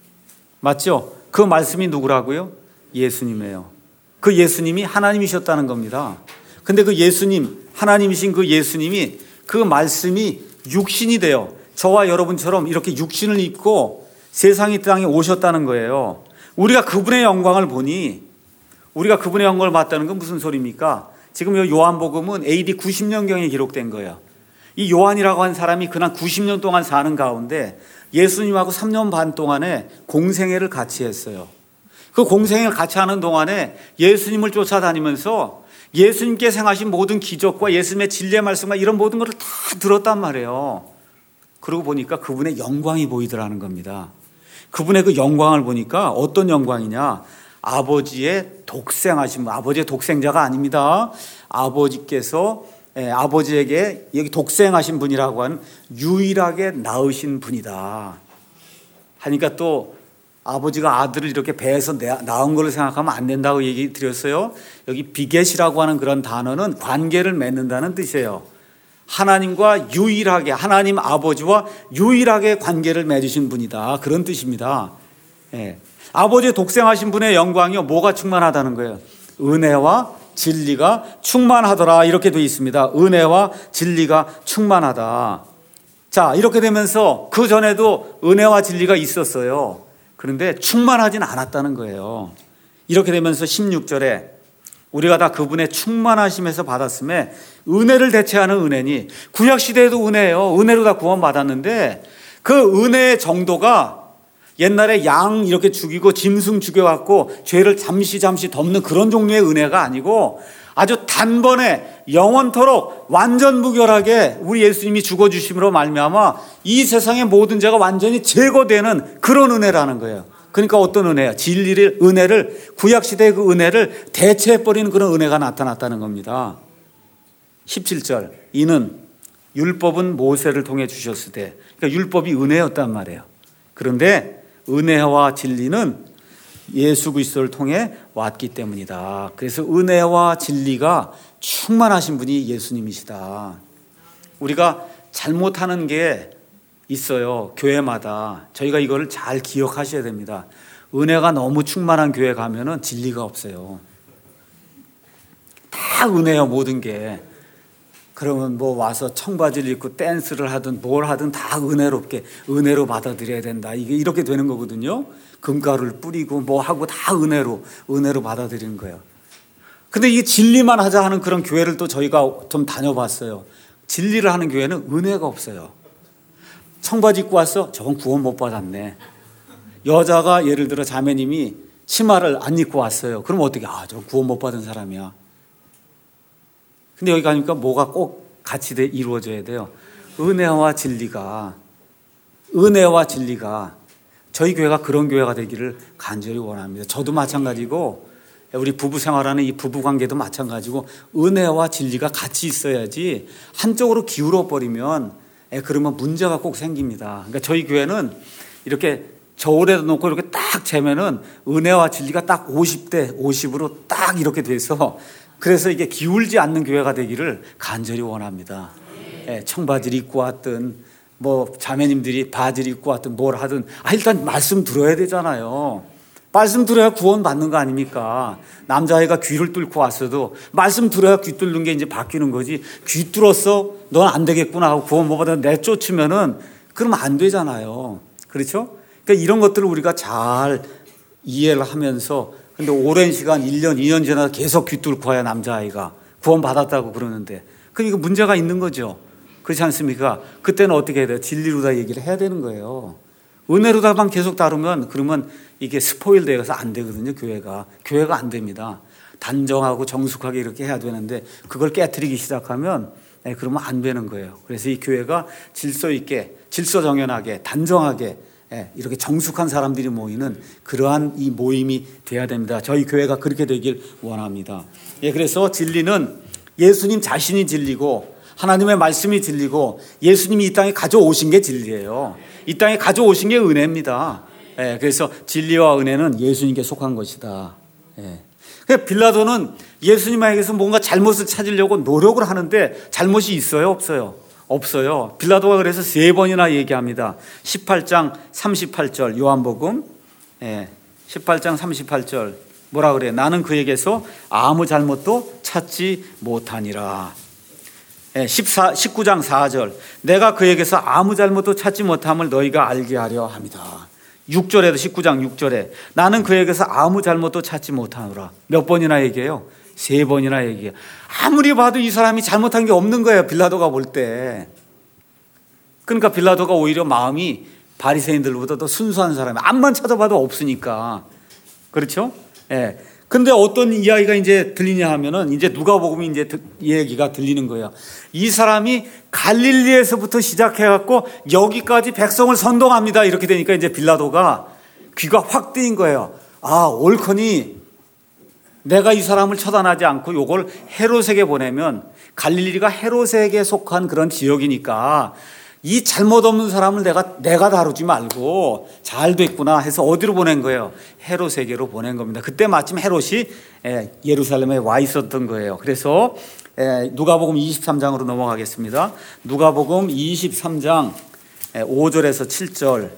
[SPEAKER 1] 맞죠? 그 말씀이 누구라고요? 예수님이에요. 그 예수님이 하나님이셨다는 겁니다. 근데 그 예수님, 하나님이신 그 예수님이 그 말씀이 육신이 되어 저와 여러분처럼 이렇게 육신을 입고 세상의 땅에 오셨다는 거예요. 우리가 그분의 영광을 보니, 우리가 그분의 영광을 봤다는 건 무슨 소리입니까? 지금 이 요한복음은 에이디 구십 년경에 기록된 거예요. 이 요한이라고 한 사람이 그냥 구십 년 동안 사는 가운데 예수님하고 삼 년 반 동안에 공생애를 같이 했어요. 그 공생애를 같이 하는 동안에 예수님을 쫓아다니면서 예수님께서 행하신 모든 기적과 예수님의 진리의 말씀과 이런 모든 것을 다 들었단 말이에요. 그러고 보니까 그분의 영광이 보이더라는 겁니다. 그분의 그 영광을 보니까 어떤 영광이냐? 아버지의 독생하신 분, 아버지의 독생자가 아닙니다. 아버지께서 예, 아버지에게 여기 독생하신 분이라고 하는 유일하게 낳으신 분이다. 하니까 또 아버지가 아들을 이렇게 배에서 낳은 걸로 생각하면 안 된다고 얘기 드렸어요. 여기 비겟이라고 하는 그런 단어는 관계를 맺는다는 뜻이에요. 하나님과 유일하게, 하나님 아버지와 유일하게 관계를 맺으신 분이다. 그런 뜻입니다. 예. 아버지의 독생하신 분의 영광이요, 뭐가 충만하다는 거예요? 은혜와 진리가 충만하더라. 이렇게 되어 있습니다. 은혜와 진리가 충만하다. 자, 이렇게 되면서 그 전에도 은혜와 진리가 있었어요. 그런데 충만하진 않았다는 거예요. 이렇게 되면서 십육 절에 우리가 다 그분의 충만하심에서 받았음에 은혜를 대체하는 은혜니, 구약시대에도 은혜예요. 은혜로 다 구원받았는데 그 은혜의 정도가 옛날에 양 이렇게 죽이고 짐승 죽여갖고 죄를 잠시 잠시 덮는 그런 종류의 은혜가 아니고 아주 단번에 영원토록 완전 무결하게 우리 예수님이 죽어주심으로 말미암아 이 세상의 모든 죄가 완전히 제거되는 그런 은혜라는 거예요. 그러니까 어떤 은혜야? 진리를, 은혜를, 구약시대의 그 은혜를 대체해버리는 그런 은혜가 나타났다는 겁니다. 십칠 절, 이는 율법은 모세를 통해 주셨으되, 그러니까 율법이 은혜였단 말이에요. 그런데 은혜와 진리는 예수 그리스도를 통해 왔기 때문이다. 그래서 은혜와 진리가 충만하신 분이 예수님이시다. 우리가 잘못하는 게 있어요. 교회마다. 저희가 이거를 잘 기억하셔야 됩니다. 은혜가 너무 충만한 교회 가면은 진리가 없어요. 다 은혜요, 모든 게. 그러면 뭐 와서 청바지를 입고 댄스를 하든 뭘 하든 다 은혜롭게, 은혜로 받아들여야 된다. 이게 이렇게 되는 거거든요. 금가루를 뿌리고 뭐 하고 다 은혜로, 은혜로 받아들이는 거예요. 근데 이 진리만 하자 하는 그런 교회를 또 저희가 좀 다녀봤어요. 진리를 하는 교회는 은혜가 없어요. 청바지 입고 왔어? 저건 구원 못 받았네. 여자가 예를 들어 자매님이 치마를 안 입고 왔어요. 그럼 어떻게? 아, 저 구원 못 받은 사람이야. 근데 여기 가니까 뭐가 꼭 같이 이루어져야 돼요. 은혜와 진리가, 은혜와 진리가 저희 교회가 그런 교회가 되기를 간절히 원합니다. 저도 마찬가지고 우리 부부 생활하는 이 부부 관계도 마찬가지고 은혜와 진리가 같이 있어야지 한쪽으로 기울어 버리면 그러면 문제가 꼭 생깁니다. 그러니까 저희 교회는 이렇게 저울에 놓고 이렇게 딱 재면은 은혜와 진리가 딱 오십 대 오십으로 딱 이렇게 돼서 그래서 이게 기울지 않는 교회가 되기를 간절히 원합니다. 예, 청바지를 입고 왔든 뭐 자매님들이 바지를 입고 왔든 뭘 하든 아 일단 말씀 들어야 되잖아요. 말씀 들어야 구원 받는 거 아닙니까? 남자아이가 귀를 뚫고 왔어도 말씀 들어야 귀 뚫는 게 이제 바뀌는 거지. 귀 뚫었어? 넌 안 되겠구나 하고 구원 못 받아 내쫓으면은 그러면 안 되잖아요. 그렇죠? 그러니까 이런 것들을 우리가 잘 이해를 하면서 근데 오랜 시간 일 년, 이 년 지나서 계속 귀 뚫고 와야 남자아이가 구원 받았다고 그러는데 그러니까 문제가 있는 거죠. 그렇지 않습니까? 그때는 어떻게 해야 돼요? 진리로 다 얘기를 해야 되는 거예요. 은혜로다만 계속 다루면 그러면 이게 스포일 되어서 안 되거든요. 교회가 교회가 안 됩니다. 단정하고 정숙하게 이렇게 해야 되는데 그걸 깨트리기 시작하면 네, 그러면 안 되는 거예요. 그래서 이 교회가 질서 있게 질서정연하게 단정하게 예, 이렇게 정숙한 사람들이 모이는 그러한 이 모임이 돼야 됩니다. 저희 교회가 그렇게 되길 원합니다. 예, 그래서 진리는 예수님 자신이 진리고 하나님의 말씀이 진리고 예수님이 이 땅에 가져오신 게 진리예요. 이 땅에 가져오신 게 은혜입니다. 예, 그래서 진리와 은혜는 예수님께 속한 것이다. 예. 빌라도는 예수님에게서 뭔가 잘못을 찾으려고 노력을 하는데 잘못이 있어요? 없어요? 없어요. 빌라도가 그래서 세 번이나 얘기합니다. 십팔 장 삼십팔 절 요한복음 예, 십팔 장 삼십팔 절 뭐라 그래요? 나는 그에게서 아무 잘못도 찾지 못하니라. 예, 십사, 십구 장 사 절 내가 그에게서 아무 잘못도 찾지 못함을 너희가 알게 하려 합니다. 육 절에도 십구 장 육 절에 나는 그에게서 아무 잘못도 찾지 못하노라. 몇 번이나 얘기해요? 세 번이나 얘기해요. 아무리 봐도 이 사람이 잘못한 게 없는 거예요. 빌라도가 볼 때. 그러니까 빌라도가 오히려 마음이 바리새인들보다 더 순수한 사람이 앞만 찾아봐도 없으니까. 그렇죠? 예. 근데 어떤 이야기가 이제 들리냐 하면은 이제 누가복음이 이제 얘기가 들리는 거예요. 이 사람이 갈릴리에서부터 시작해갖고 여기까지 백성을 선동합니다. 이렇게 되니까 이제 빌라도가 귀가 확 뜨인 거예요. 아, 옳거니 내가 이 사람을 처단하지 않고 요걸 헤롯에게 보내면 갈릴리가 헤롯에게 속한 그런 지역이니까 이 잘못 없는 사람을 내가 내가 다루지 말고 잘 됐구나 해서 어디로 보낸 거예요? 헤롯에게로 보낸 겁니다. 그때 마침 헤롯이 예루살렘에 와 있었던 거예요. 그래서 누가복음 이십삼 장으로 넘어가겠습니다. 누가복음 이십삼 장 오 절에서 칠 절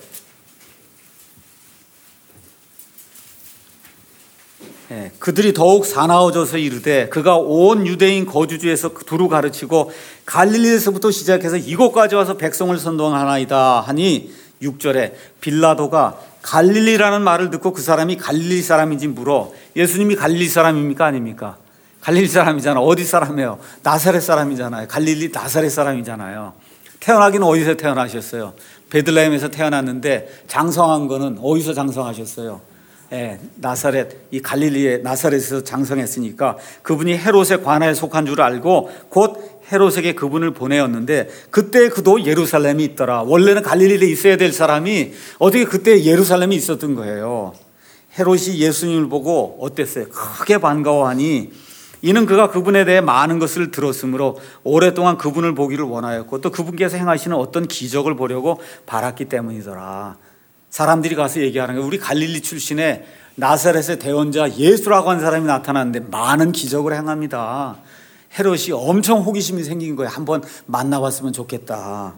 [SPEAKER 1] 예, 그들이 더욱 사나워져서 이르되 그가 온 유대인 거주지에서 두루 가르치고 갈릴리에서부터 시작해서 이곳까지 와서 백성을 선동하나이다 하니 육 절에 빌라도가 갈릴리라는 말을 듣고 그 사람이 갈릴리 사람인지 물어. 예수님이 갈릴리 사람입니까 아닙니까? 갈릴리 사람이잖아. 어디 사람이에요? 나사렛 사람이잖아요. 갈릴리 나사렛 사람이잖아요. 태어나기는 어디서 태어나셨어요? 베들레헴에서 태어났는데 장성한 거는 어디서 장성하셨어요? 예, 나사렛, 이 갈릴리의 나사렛에서 장성했으니까 그분이 헤롯의 관하에 속한 줄 알고 곧 헤롯에게 그분을 보내었는데 그때 그도 예루살렘이 있더라. 원래는 갈릴리에 있어야 될 사람이 어떻게 그때 예루살렘이 있었던 거예요. 헤롯이 예수님을 보고 어땠어요? 크게 반가워하니 이는 그가 그분에 대해 많은 것을 들었으므로 오랫동안 그분을 보기를 원하였고 또 그분께서 행하시는 어떤 기적을 보려고 바랐기 때문이더라. 사람들이 가서 얘기하는 거예요. 우리 갈릴리 출신의 나사렛의 대원자 예수라고 하는 사람이 나타났는데 많은 기적을 행합니다. 헤롯이 엄청 호기심이 생긴 거예요. 한번 만나봤으면 좋겠다.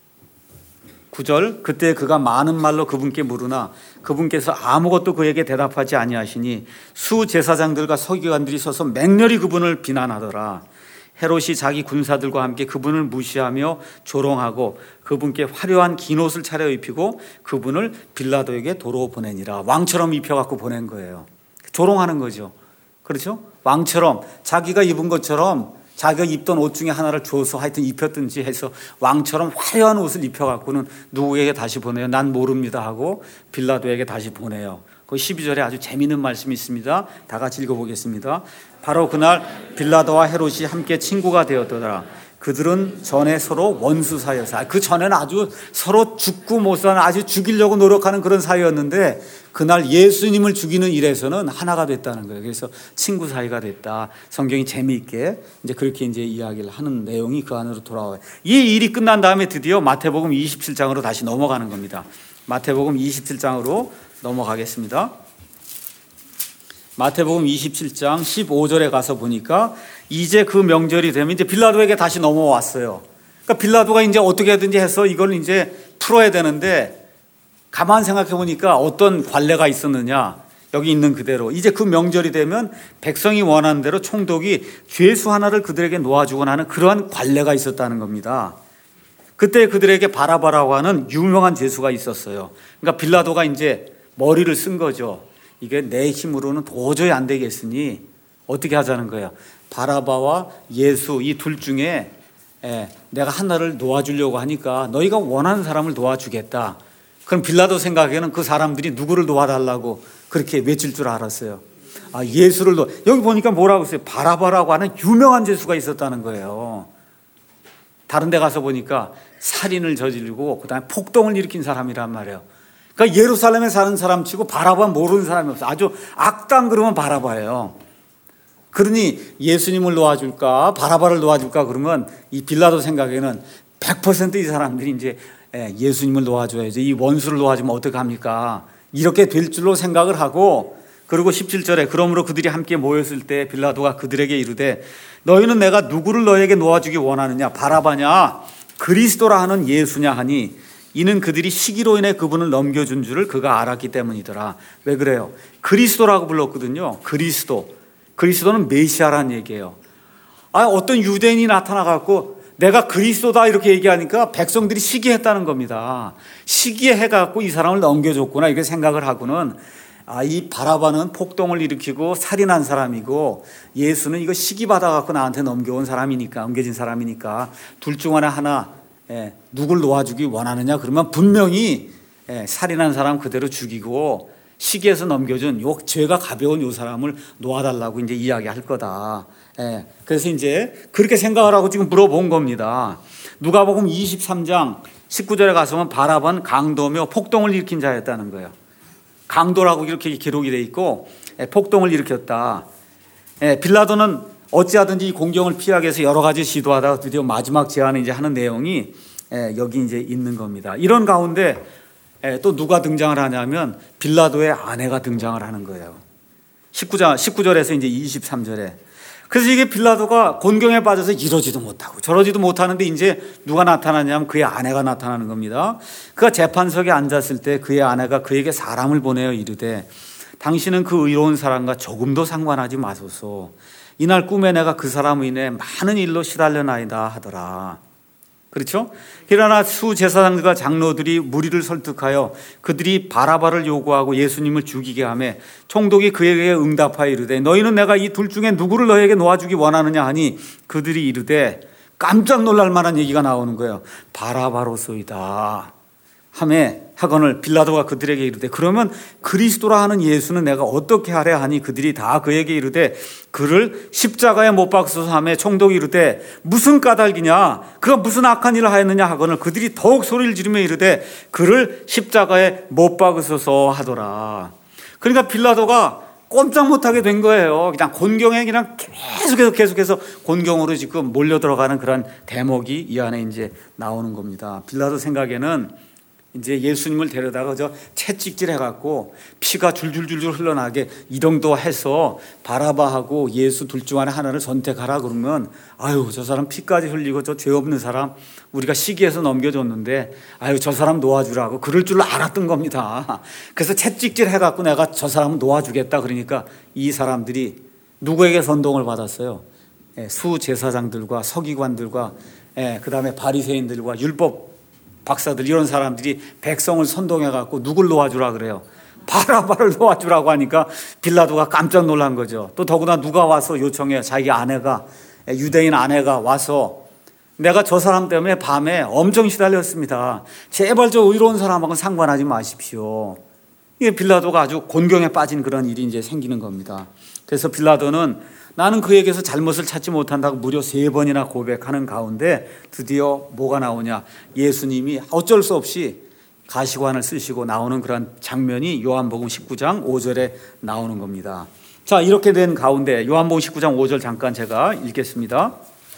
[SPEAKER 1] 구 절 그때 그가 많은 말로 그분께 물으나 그분께서 아무것도 그에게 대답하지 아니하시니 수제사장들과 서기관들이 서서 맹렬히 그분을 비난하더라. 헤롯이 자기 군사들과 함께 그분을 무시하며 조롱하고 그분께 화려한 긴 옷을 차려입히고 그분을 빌라도에게 도로 보내니라. 왕처럼 입혀갖고 보낸 거예요. 조롱하는 거죠. 그렇죠? 왕처럼 자기가 입은 것처럼 자기가 입던 옷 중에 하나를 줘서 하여튼 입혔든지 해서 왕처럼 화려한 옷을 입혀갖고는 누구에게 다시 보내요? 난 모릅니다 하고 빌라도에게 다시 보내요. 그 십이 절에 아주 재미있는 말씀이 있습니다. 다 같이 읽어보겠습니다. 바로 그날 빌라도와 헤롯이 함께 친구가 되었더라. 그들은 전에 서로 원수 사이였어요. 그 전에는 아주 서로 죽고 못 사는 아주 죽이려고 노력하는 그런 사이였는데 그날 예수님을 죽이는 일에서는 하나가 됐다는 거예요. 그래서 친구 사이가 됐다. 성경이 재미있게 이제 그렇게 이제 이야기를 하는 내용이 그 안으로 돌아와요. 이 일이 끝난 다음에 드디어 마태복음 이십칠 장으로 다시 넘어가는 겁니다. 마태복음 이십칠 장으로 넘어가겠습니다. 마태복음 이십칠 장 십오 절에 가서 보니까 이제 그 명절이 되면 이제 빌라도에게 다시 넘어왔어요. 그러니까 빌라도가 이제 어떻게 하든지 해서 이걸 이제 풀어야 되는데 가만 생각해 보니까 어떤 관례가 있었느냐. 여기 있는 그대로 이제 그 명절이 되면 백성이 원하는 대로 총독이 죄수 하나를 그들에게 놓아주곤 하는 그러한 관례가 있었다는 겁니다. 그때 그들에게 바라바라고 하는 유명한 죄수가 있었어요. 그러니까 빌라도가 이제 머리를 쓴 거죠. 이게 내 힘으로는 도저히 안 되겠으니 어떻게 하자는 거예요. 바라바와 예수 이 둘 중에 내가 하나를 놓아주려고 하니까 너희가 원하는 사람을 놓아주겠다. 그럼 빌라도 생각에는 그 사람들이 누구를 도와달라고 그렇게 외칠 줄 알았어요. 아, 예수를 도 여기 보니까 뭐라고 했어요? 바라바라고 하는 유명한 죄수가 있었다는 거예요. 다른 데 가서 보니까 살인을 저지르고 그다음에 폭동을 일으킨 사람이란 말이에요. 그러니까 예루살렘에 사는 사람 치고 바라바 모르는 사람이 없어요. 아주 악당 그러면 바라바예요. 그러니 예수님을 놓아줄까 바라바를 놓아줄까 그러면 이 빌라도 생각에는 백 퍼센트 이 사람들이 이제 예수님을 놓아줘야죠. 이 원수를 놓아주면 어떡합니까? 이렇게 될 줄로 생각을 하고, 그리고 십칠 절에 그러므로 그들이 함께 모였을 때 빌라도가 그들에게 이르되 너희는 내가 누구를 너에게 놓아주기 원하느냐? 바라바냐? 그리스도라 하는 예수냐 하니 이는 그들이 시기로 인해 그분을 넘겨준 줄을 그가 알았기 때문이더라. 왜 그래요? 그리스도라고 불렀거든요. 그리스도. 그리스도는 메시아라는 얘기예요. 아, 어떤 유대인이 나타나갖고 내가 그리스도다 이렇게 얘기하니까 백성들이 시기했다는 겁니다. 시기해갖고 이 사람을 넘겨줬구나 이렇게 생각을 하고는, 아, 이 바라바는 폭동을 일으키고 살인한 사람이고 예수는 이거 시기받아갖고 나한테 넘겨온 사람이니까, 넘겨진 사람이니까 둘 중 하나 하나 예, 누굴 놓아주기 원하느냐 그러면 분명히 예, 살인한 사람 그대로 죽이고 시기해서 넘겨준 요 죄가 가벼운 요 사람을 놓아달라고 이제 이야기할 거다. 예, 그래서 이제 그렇게 생각을 하고 지금 물어본 겁니다. 누가복음 이십삼 장 십구 절에 가서는 바라바는 강도며 폭동을 일으킨 자였다는 거예요. 강도라고 이렇게 기록이 돼 있고 예, 폭동을 일으켰다. 예, 빌라도는 어찌하든지 이 공경을 피하기 위해서 여러 가지 시도하다가 드디어 마지막 제안을 이제 하는 내용이 예, 여기 이제 있는 겁니다. 이런 가운데 예, 또 누가 등장을 하냐면 빌라도의 아내가 등장을 하는 거예요. 십구 장, 십구 절에서 이제 이십삼 절에. 그래서 이게 빌라도가 곤경에 빠져서 이러지도 못하고 저러지도 못하는데 이제 누가 나타나냐면 그의 아내가 나타나는 겁니다. 그가 재판석에 앉았을 때 그의 아내가 그에게 사람을 보내어 이르되 당신은 그 의로운 사람과 조금도 상관하지 마소서. 이날 꿈에 내가 그 사람으로 인해 많은 일로 시달려나이다 하더라. 그렇죠? 그러나 수제사장들과 장로들이 무리를 설득하여 그들이 바라바를 요구하고 예수님을 죽이게 하매 총독이 그에게 응답하여 이르되 너희는 내가 이 둘 중에 누구를 너에게 놓아주기 원하느냐 하니 그들이 이르되 깜짝 놀랄 만한 얘기가 나오는 거예요. 바라바로소이다 하매 하거늘 빌라도가 그들에게 이르되 그러면 그리스도라 하는 예수는 내가 어떻게 하랴 하니 그들이 다 그에게 이르되 그를 십자가에 못 박소서 하매 총독이 이르되 무슨 까닭이냐 그가 무슨 악한 일을 하였느냐 하거늘 그들이 더욱 소리를 지르며 이르되 그를 십자가에 못 박으소서 하더라. 그러니까 빌라도가 꼼짝 못하게 된 거예요. 그냥 곤경에 그냥 계속해서 계속해서 곤경으로 지금 몰려 들어가는 그런 대목이 이 안에 이제 나오는 겁니다. 빌라도 생각에는 이제 예수님을 데려다가 저 채찍질 해갖고 피가 줄줄줄줄 흘러나게 이 정도 해서 바라바하고 예수 둘 중 하나를 선택하라 그러면 아유 저 사람 피까지 흘리고 저 죄 없는 사람 우리가 시기해서 넘겨줬는데 아유 저 사람 놓아주라고 그럴 줄 알았던 겁니다. 그래서 채찍질 해갖고 내가 저 사람 놓아주겠다 그러니까 이 사람들이 누구에게 선동을 받았어요? 수제사장들과 서기관들과 그 다음에 바리새인들과 율법 박사들 이런 사람들이 백성을 선동해갖고 누굴 놓아주라 그래요? 바라바를 놓아주라고 하니까 빌라도가 깜짝 놀란 거죠. 또 더구나 누가 와서 요청해요. 자기 아내가 유대인 아내가 와서 내가 저 사람 때문에 밤에 엄청 시달렸습니다. 제발 저 의로운 사람하고는 상관하지 마십시오. 이게 빌라도가 아주 곤경에 빠진 그런 일이 이제 생기는 겁니다. 그래서 빌라도는 나는 그에게서 잘못을 찾지 못한다고 무려 세 번이나 고백하는 가운데 드디어 뭐가 나오냐? 예수님이 어쩔 수 없이 가시관을 쓰시고 나오는 그런 장면이 요한복음 십구 장 오 절에 나오는 겁니다. 자, 이렇게 된 가운데 요한복음 십구 장 오 절 잠깐 제가 읽겠습니다.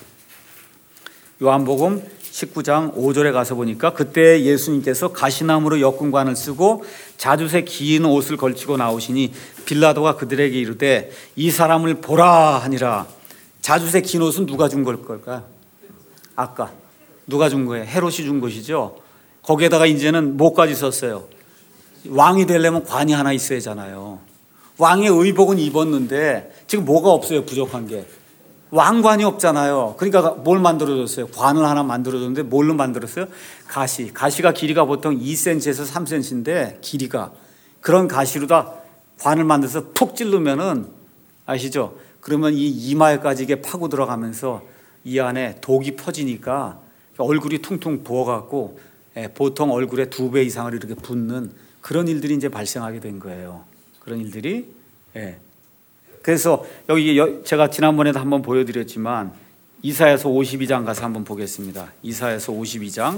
[SPEAKER 1] 요한복음 십구 장 오 절에 가서 보니까 그때 예수님께서 가시나무로 엮은관을 쓰고 자주색 긴 옷을 걸치고 나오시니 빌라도가 그들에게 이르되 이 사람을 보라 하니라. 자주색 긴 옷은 누가 준 걸까요? 아까 누가 준 거예요? 헤롯이 준 것이죠. 거기에다가 이제는 뭐까지 썼어요? 왕이 되려면 관이 하나 있어야 하잖아요. 왕의 의복은 입었는데 지금 뭐가 없어요? 부족한 게 왕관이 없잖아요. 그러니까 뭘 만들어줬어요? 관을 하나 만들어줬는데 뭘로 만들었어요? 가시. 가시가 길이가 보통 이 센티미터에서 삼 센티미터인데 길이가 그런 가시로다 관을 만들어서 푹 찌르면은 아시죠? 그러면 이 이마에까지 이게 파고 들어가면서 이 안에 독이 퍼지니까 얼굴이 퉁퉁 부어갖고 보통 얼굴에 두 배 이상을 이렇게 붓는 그런 일들이 이제 발생하게 된 거예요. 그런 일들이. 예. 그래서 여기 제가 지난번에도 한번 보여드렸지만 이사야서 오십이 장 가서 한번 보겠습니다. 이사야서 오십이 장.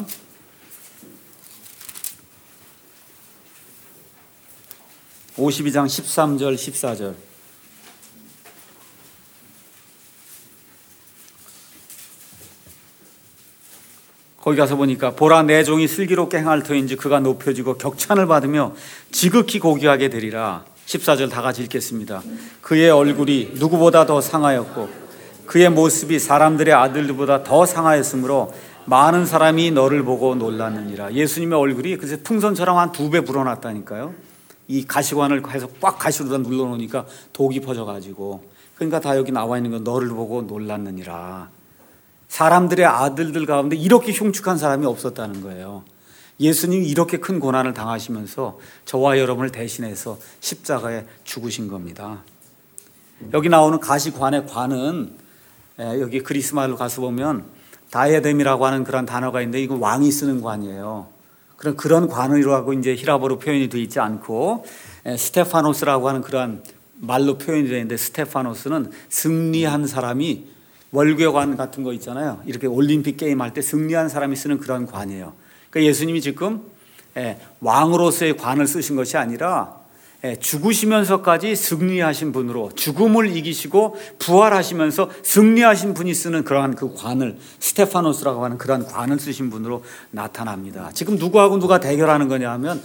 [SPEAKER 1] 오십이 장 십삼 절 십사 절. 거기 가서 보니까 보라 내 종이 슬기롭게 행할 터인지 그가 높여지고 격찬을 받으며 지극히 고귀하게 되리라. 십사 절 다 같이 읽겠습니다. 그의 얼굴이 누구보다 더 상하였고 그의 모습이 사람들의 아들들보다 더 상하였으므로 많은 사람이 너를 보고 놀랐느니라. 예수님의 얼굴이 그래서 풍선처럼 한 두 배 불어났다니까요. 이 가시관을 해서 꽉 가시로다 눌러놓으니까 독이 퍼져가지고, 그러니까 다 여기 나와 있는 건 너를 보고 놀랐느니라. 사람들의 아들들 가운데 이렇게 흉측한 사람이 없었다는 거예요. 예수님이 이렇게 큰 고난을 당하시면서 저와 여러분을 대신해서 십자가에 죽으신 겁니다. 여기 나오는 가시관의 관은 여기 그리스 말로 가서 보면 다이아뎀이라고 하는 그런 단어가 있는데 이건 왕이 쓰는 관이에요. 그런 그런 관이라고 이제 히라보로 표현이 되어 있지 않고 스테파노스라고 하는 그런 말로 표현이 되어 있는데, 스테파노스는 승리한 사람이 월궤관 같은 거 있잖아요. 이렇게 올림픽 게임 할 때 승리한 사람이 쓰는 그런 관이에요. 그러니까 예수님이 지금 왕으로서의 관을 쓰신 것이 아니라 죽으시면서까지 승리하신 분으로, 죽음을 이기시고 부활하시면서 승리하신 분이 쓰는 그러한 그 관을, 스테파노스라고 하는 그러한 관을 쓰신 분으로 나타납니다. 지금 누구하고 누가 대결하는 거냐 하면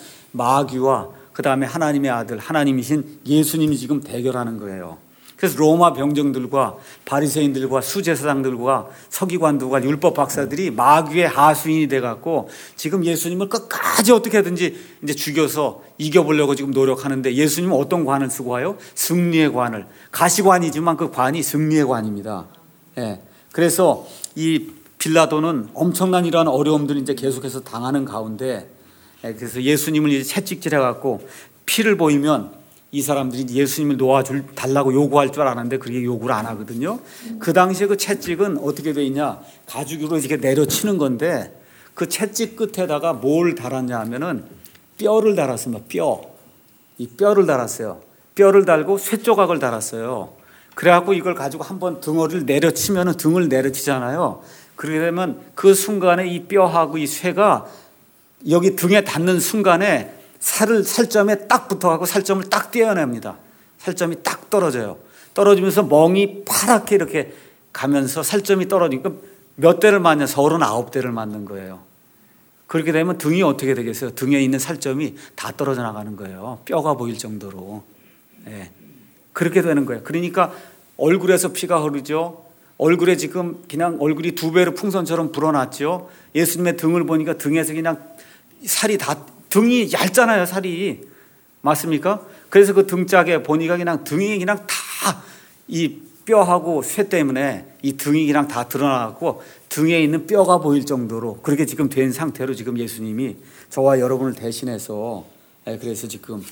[SPEAKER 1] 마귀와 그 다음에 하나님의 아들, 하나님이신 예수님이 지금 대결하는 거예요. 그래서 로마 병정들과 바리새인들과 수제사장들과 서기관들과 율법 박사들이 마귀의 하수인이 돼갖고 지금 예수님을 끝까지 어떻게든지 이제 죽여서 이겨보려고 지금 노력하는데, 예수님은 어떤 관을 쓰고 와요? 승리의 관을. 가시관이지만 그 관이 승리의 관입니다. 예. 그래서 이 빌라도는 엄청난 이러한 어려움들을 이제 계속해서 당하는 가운데, 예. 그래서 예수님을 이제 채찍질해갖고 피를 보이면 이 사람들이 예수님을 놓아줄 달라고 요구할 줄 알았는데 그렇게 요구를 안 하거든요. 그 당시에 그 채찍은 어떻게 돼 있냐, 가죽으로 이렇게 내려치는 건데 그 채찍 끝에다가 뭘 달았냐 하면은 뼈를 달았습니다. 뼈. 이 뼈를 달았어요. 뼈를 달고 쇠 조각을 달았어요. 그래갖고 이걸 가지고 한번 덩어리를 내려치면은 등을 내려치잖아요. 그러게 되면 그 순간에 이 뼈하고 이 쇠가 여기 등에 닿는 순간에 살을, 살점에 딱 붙어가고 살점을 딱 떼어냅니다. 살점이 딱 떨어져요. 떨어지면서 멍이 파랗게 이렇게 가면서 살점이 떨어지니까 몇 대를 맞냐? 서른아홉 대를 맞는 거예요. 그렇게 되면 등이 어떻게 되겠어요? 등에 있는 살점이 다 떨어져 나가는 거예요. 뼈가 보일 정도로. 네. 그렇게 되는 거예요. 그러니까 얼굴에서 피가 흐르죠. 얼굴에 지금 그냥 얼굴이 두 배로 풍선처럼 불어났죠. 예수님의 등을 보니까 등에서 그냥 살이 다, 등이 얇잖아요, 살이. 맞습니까? 그래서 그 등짝에 보니까 그냥 등이 그냥 다 이 뼈하고 쇠 때문에 이 등이 그냥 다 드러나고 등에 있는 뼈가 보일 정도로 그렇게 지금 된 상태로 지금 예수님이 저와 여러분을 대신해서, 그래서 지금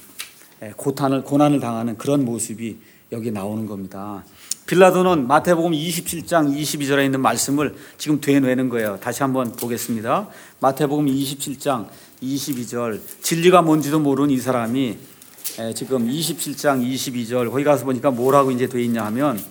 [SPEAKER 1] 고난을, 고난을 당하는 그런 모습이 여기 나오는 겁니다. 빌라도는 마태복음 이십칠 장 이십이 절에 있는 말씀을 지금 되뇌는 거예요. 다시 한번 보겠습니다. 마태복음 이십칠 장 이십이 절, 진리가 뭔지도 모르는 이 사람이 지금 이십칠 장 이십이 절 거기 가서 보니까 뭐라고 이제 돼 있냐 하면,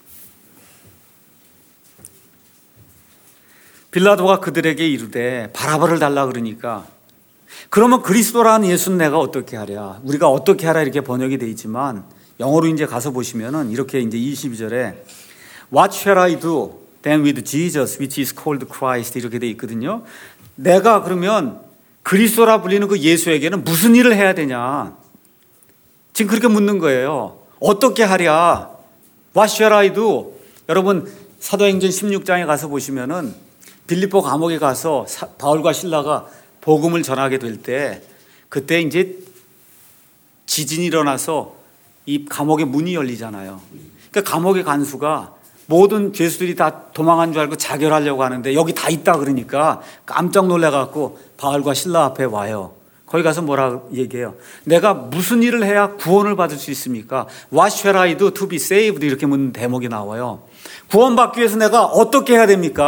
[SPEAKER 1] 빌라도가 그들에게 이르되 바라바를 달라 그러니까, 그러면 그리스도라는 예수는 내가 어떻게 하랴? 우리가 어떻게 하라 이렇게 번역이 돼 있지만 영어로 이제 가서 보시면은 이렇게 이제 이십이 절에 What shall I do then with Jesus which is called Christ 이렇게 돼 있거든요. 내가 그러면 그리스도라 불리는 그 예수에게는 무슨 일을 해야 되냐? 지금 그렇게 묻는 거예요. 어떻게 하랴? What shall I do? 여러분 사도행전 십육 장에 가서 보시면은 빌립보 감옥에 가서 바울과 실라가 복음을 전하게 될 때, 그때 이제 지진이 일어나서 이 감옥의 문이 열리잖아요. 그러니까 감옥의 간수가 모든 죄수들이 다 도망한 줄 알고 자결하려고 하는데 여기 다 있다 그러니까 깜짝 놀라갖고 바울과 실라 앞에 와요. 거기 가서 뭐라 얘기해요? 내가 무슨 일을 해야 구원을 받을 수 있습니까? What shall I do to be saved? 이렇게 묻는 대목이 나와요. 구원받기 위해서 내가 어떻게 해야 됩니까?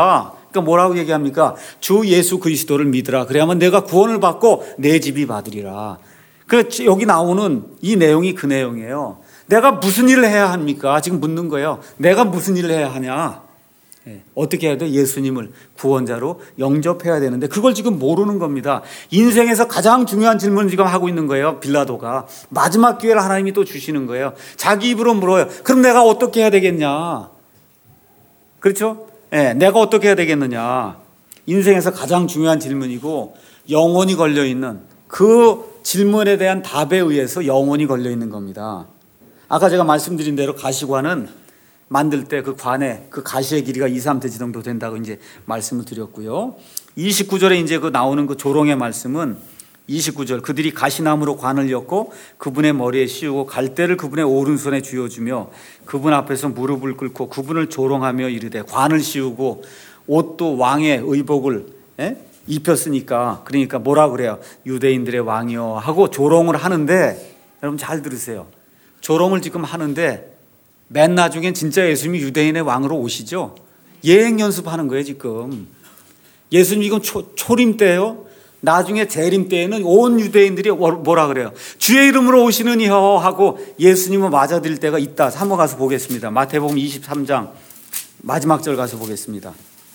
[SPEAKER 1] 그러니까 뭐라고 얘기합니까? 주 예수 그리스도를 믿으라. 그래야만 내가 구원을 받고 내 집이 받으리라. 그래서 여기 나오는 이 내용이 그 내용이에요. 내가 무슨 일을 해야 합니까? 지금 묻는 거예요. 내가 무슨 일을 해야 하냐? 예, 어떻게 해야 돼? 예수님을 구원자로 영접해야 되는데 그걸 지금 모르는 겁니다. 인생에서 가장 중요한 질문을 지금 하고 있는 거예요. 빌라도가 마지막 기회를 하나님이 또 주시는 거예요. 자기 입으로 물어요. 그럼 내가 어떻게 해야 되겠냐? 그렇죠? 예, 내가 어떻게 해야 되겠느냐? 인생에서 가장 중요한 질문이고 영혼이 걸려있는 그 질문에 대한 답에 의해서 영혼이 걸려있는 겁니다. 아까 제가 말씀드린 대로 가시관은 만들 때 그 관에 그 가시의 길이가 이, 삼 대지 정도 된다고 이제 말씀을 드렸고요. 이십구 절에 이제 그 나오는 그 조롱의 말씀은 이십구 절 그들이 가시나무로 관을 엮고 그분의 머리에 씌우고 갈대를 그분의 오른손에 쥐어주며 그분 앞에서 무릎을 꿇고 그분을 조롱하며 이르되 관을 씌우고 옷도 왕의 의복을 에? 입혔으니까 그러니까 뭐라 그래요? 유대인들의 왕이요 하고 조롱을 하는데 여러분 잘 들으세요. 조롱을 지금 하는데 맨 나중엔 진짜 예수님이 유대인의 왕으로 오시죠. 예행 연습하는 거예요 지금. 예수님 지금 초, 초림 때요. 나중에 재림 때에는 온 유대인들이 뭐라 그래요? 주의 이름으로 오시는 이여 하고 예수님을 맞아들일 때가 있다. 한번 가서 보겠습니다. 마태복음 이십삼 장 마지막 절 가서 보겠습니다.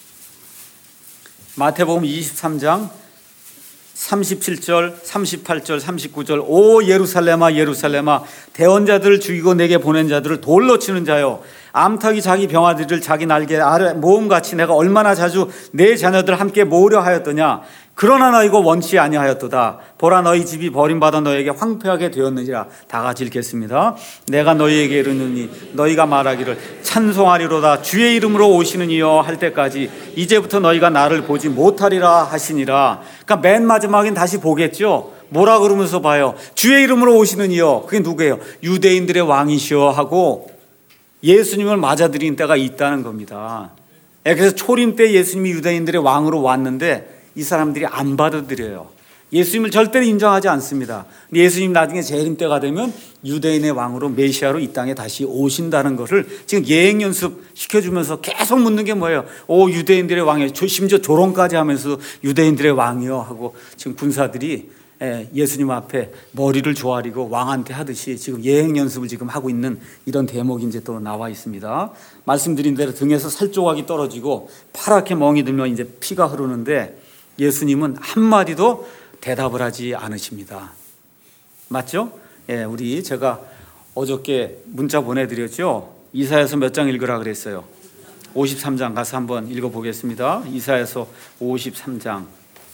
[SPEAKER 1] 마태복음 이십삼 장 삼십칠 절, 삼십팔 절, 삼십구 절 오 예루살렘아 예루살렘아 대언자들을 죽이고 내게 보낸 자들을 돌로 치는 자요 암탉이 자기 병아들을 자기 날개 아래 모음같이 내가 얼마나 자주 내 자녀들 함께 모으려 하였더냐. 그러나 너희가 원치 아니하였도다. 보라 너희 집이 버림받아 너희에게 황폐하게 되었느니라. 다 같이 읽겠습니다. 내가 너희에게 이르노니 너희가 말하기를 찬송하리로다 주의 이름으로 오시는 이여 할 때까지 이제부터 너희가 나를 보지 못하리라 하시니라. 그러니까 맨 마지막엔 다시 보겠죠. 뭐라 그러면서 봐요? 주의 이름으로 오시는 이여. 그게 누구예요? 유대인들의 왕이시여 하고 예수님을 맞아들인 때가 있다는 겁니다. 그래서 초림 때 예수님이 유대인들의 왕으로 왔는데 이 사람들이 안 받아들여요. 예수님을 절대로 인정하지 않습니다. 예수님 나중에 재림 때가 되면 유대인의 왕으로 메시아로 이 땅에 다시 오신다는 것을 지금 예행 연습 시켜주면서 계속 묻는 게 뭐예요? 오 유대인들의 왕이요. 심지어 조롱까지 하면서 유대인들의 왕이요 하고 지금 군사들이 예수님 앞에 머리를 조아리고 왕한테 하듯이 지금 예행 연습을 지금 하고 있는 이런 대목이 이제 또 나와 있습니다. 말씀드린 대로 등에서 살조각이 떨어지고 파랗게 멍이 들면 이제 피가 흐르는데 예수님은 한마디도 대답을 하지 않으십니다. 맞죠? 예, 우리 제가 어저께 문자 보내드렸죠. 이사야서 몇 장 읽으라 그랬어요. 오십삼 장 가서 한번 읽어보겠습니다. 이사야서 오십삼 장.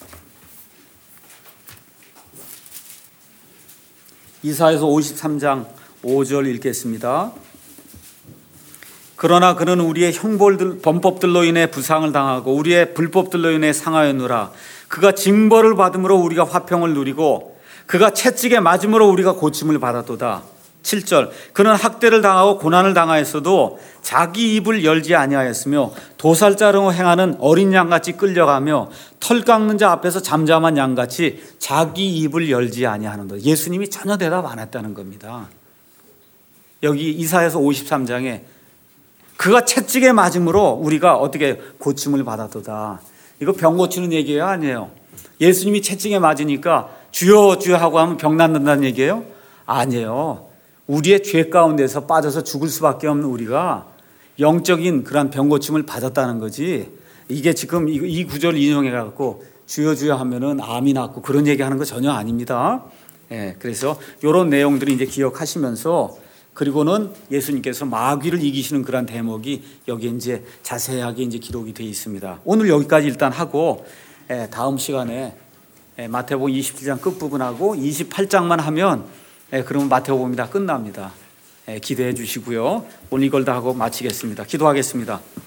[SPEAKER 1] 이사야서 오십삼 장 오 절 읽겠습니다. 그러나 그는 우리의 형벌들, 범법들로 인해 부상을 당하고 우리의 불법들로 인해 상하였노라. 그가 징벌을 받음으로 우리가 화평을 누리고 그가 채찍에 맞음으로 우리가 고침을 받았도다. 칠 절 그는 학대를 당하고 고난을 당하였어도 자기 입을 열지 아니하였으며 도살자로 행하는 어린 양같이 끌려가며 털 깎는 자 앞에서 잠잠한 양같이 자기 입을 열지 아니하는다. 예수님이 전혀 대답 안 했다는 겁니다. 여기 이사야서 오십삼 장에 그가 채찍에 맞음으로 우리가 어떻게 고침을 받았도다. 이거 병 고치는 얘기예요? 아니에요? 예수님이 채찍에 맞으니까 주여 주여 하고 하면 병 낫는다는 얘기예요? 아니에요. 우리의 죄 가운데서 빠져서 죽을 수밖에 없는 우리가 영적인 그런 병 고침을 받았다는 거지. 이게 지금 이 구절을 인용해갖고 주여 주여 하면은 암이 낫고 그런 얘기하는 거 전혀 아닙니다. 예, 그래서 이런 내용들을 이제 기억하시면서 그리고는 예수님께서 마귀를 이기시는 그런 대목이 여기에 이제 자세하게 이제 기록이 되어 있습니다. 오늘 여기까지 일단 하고 다음 시간에 마태복음 이십칠 장 끝부분하고 이십팔 장만 하면 그러면 마태복음이 다 끝납니다. 기대해 주시고요. 오늘 이걸 다 하고 마치겠습니다. 기도하겠습니다.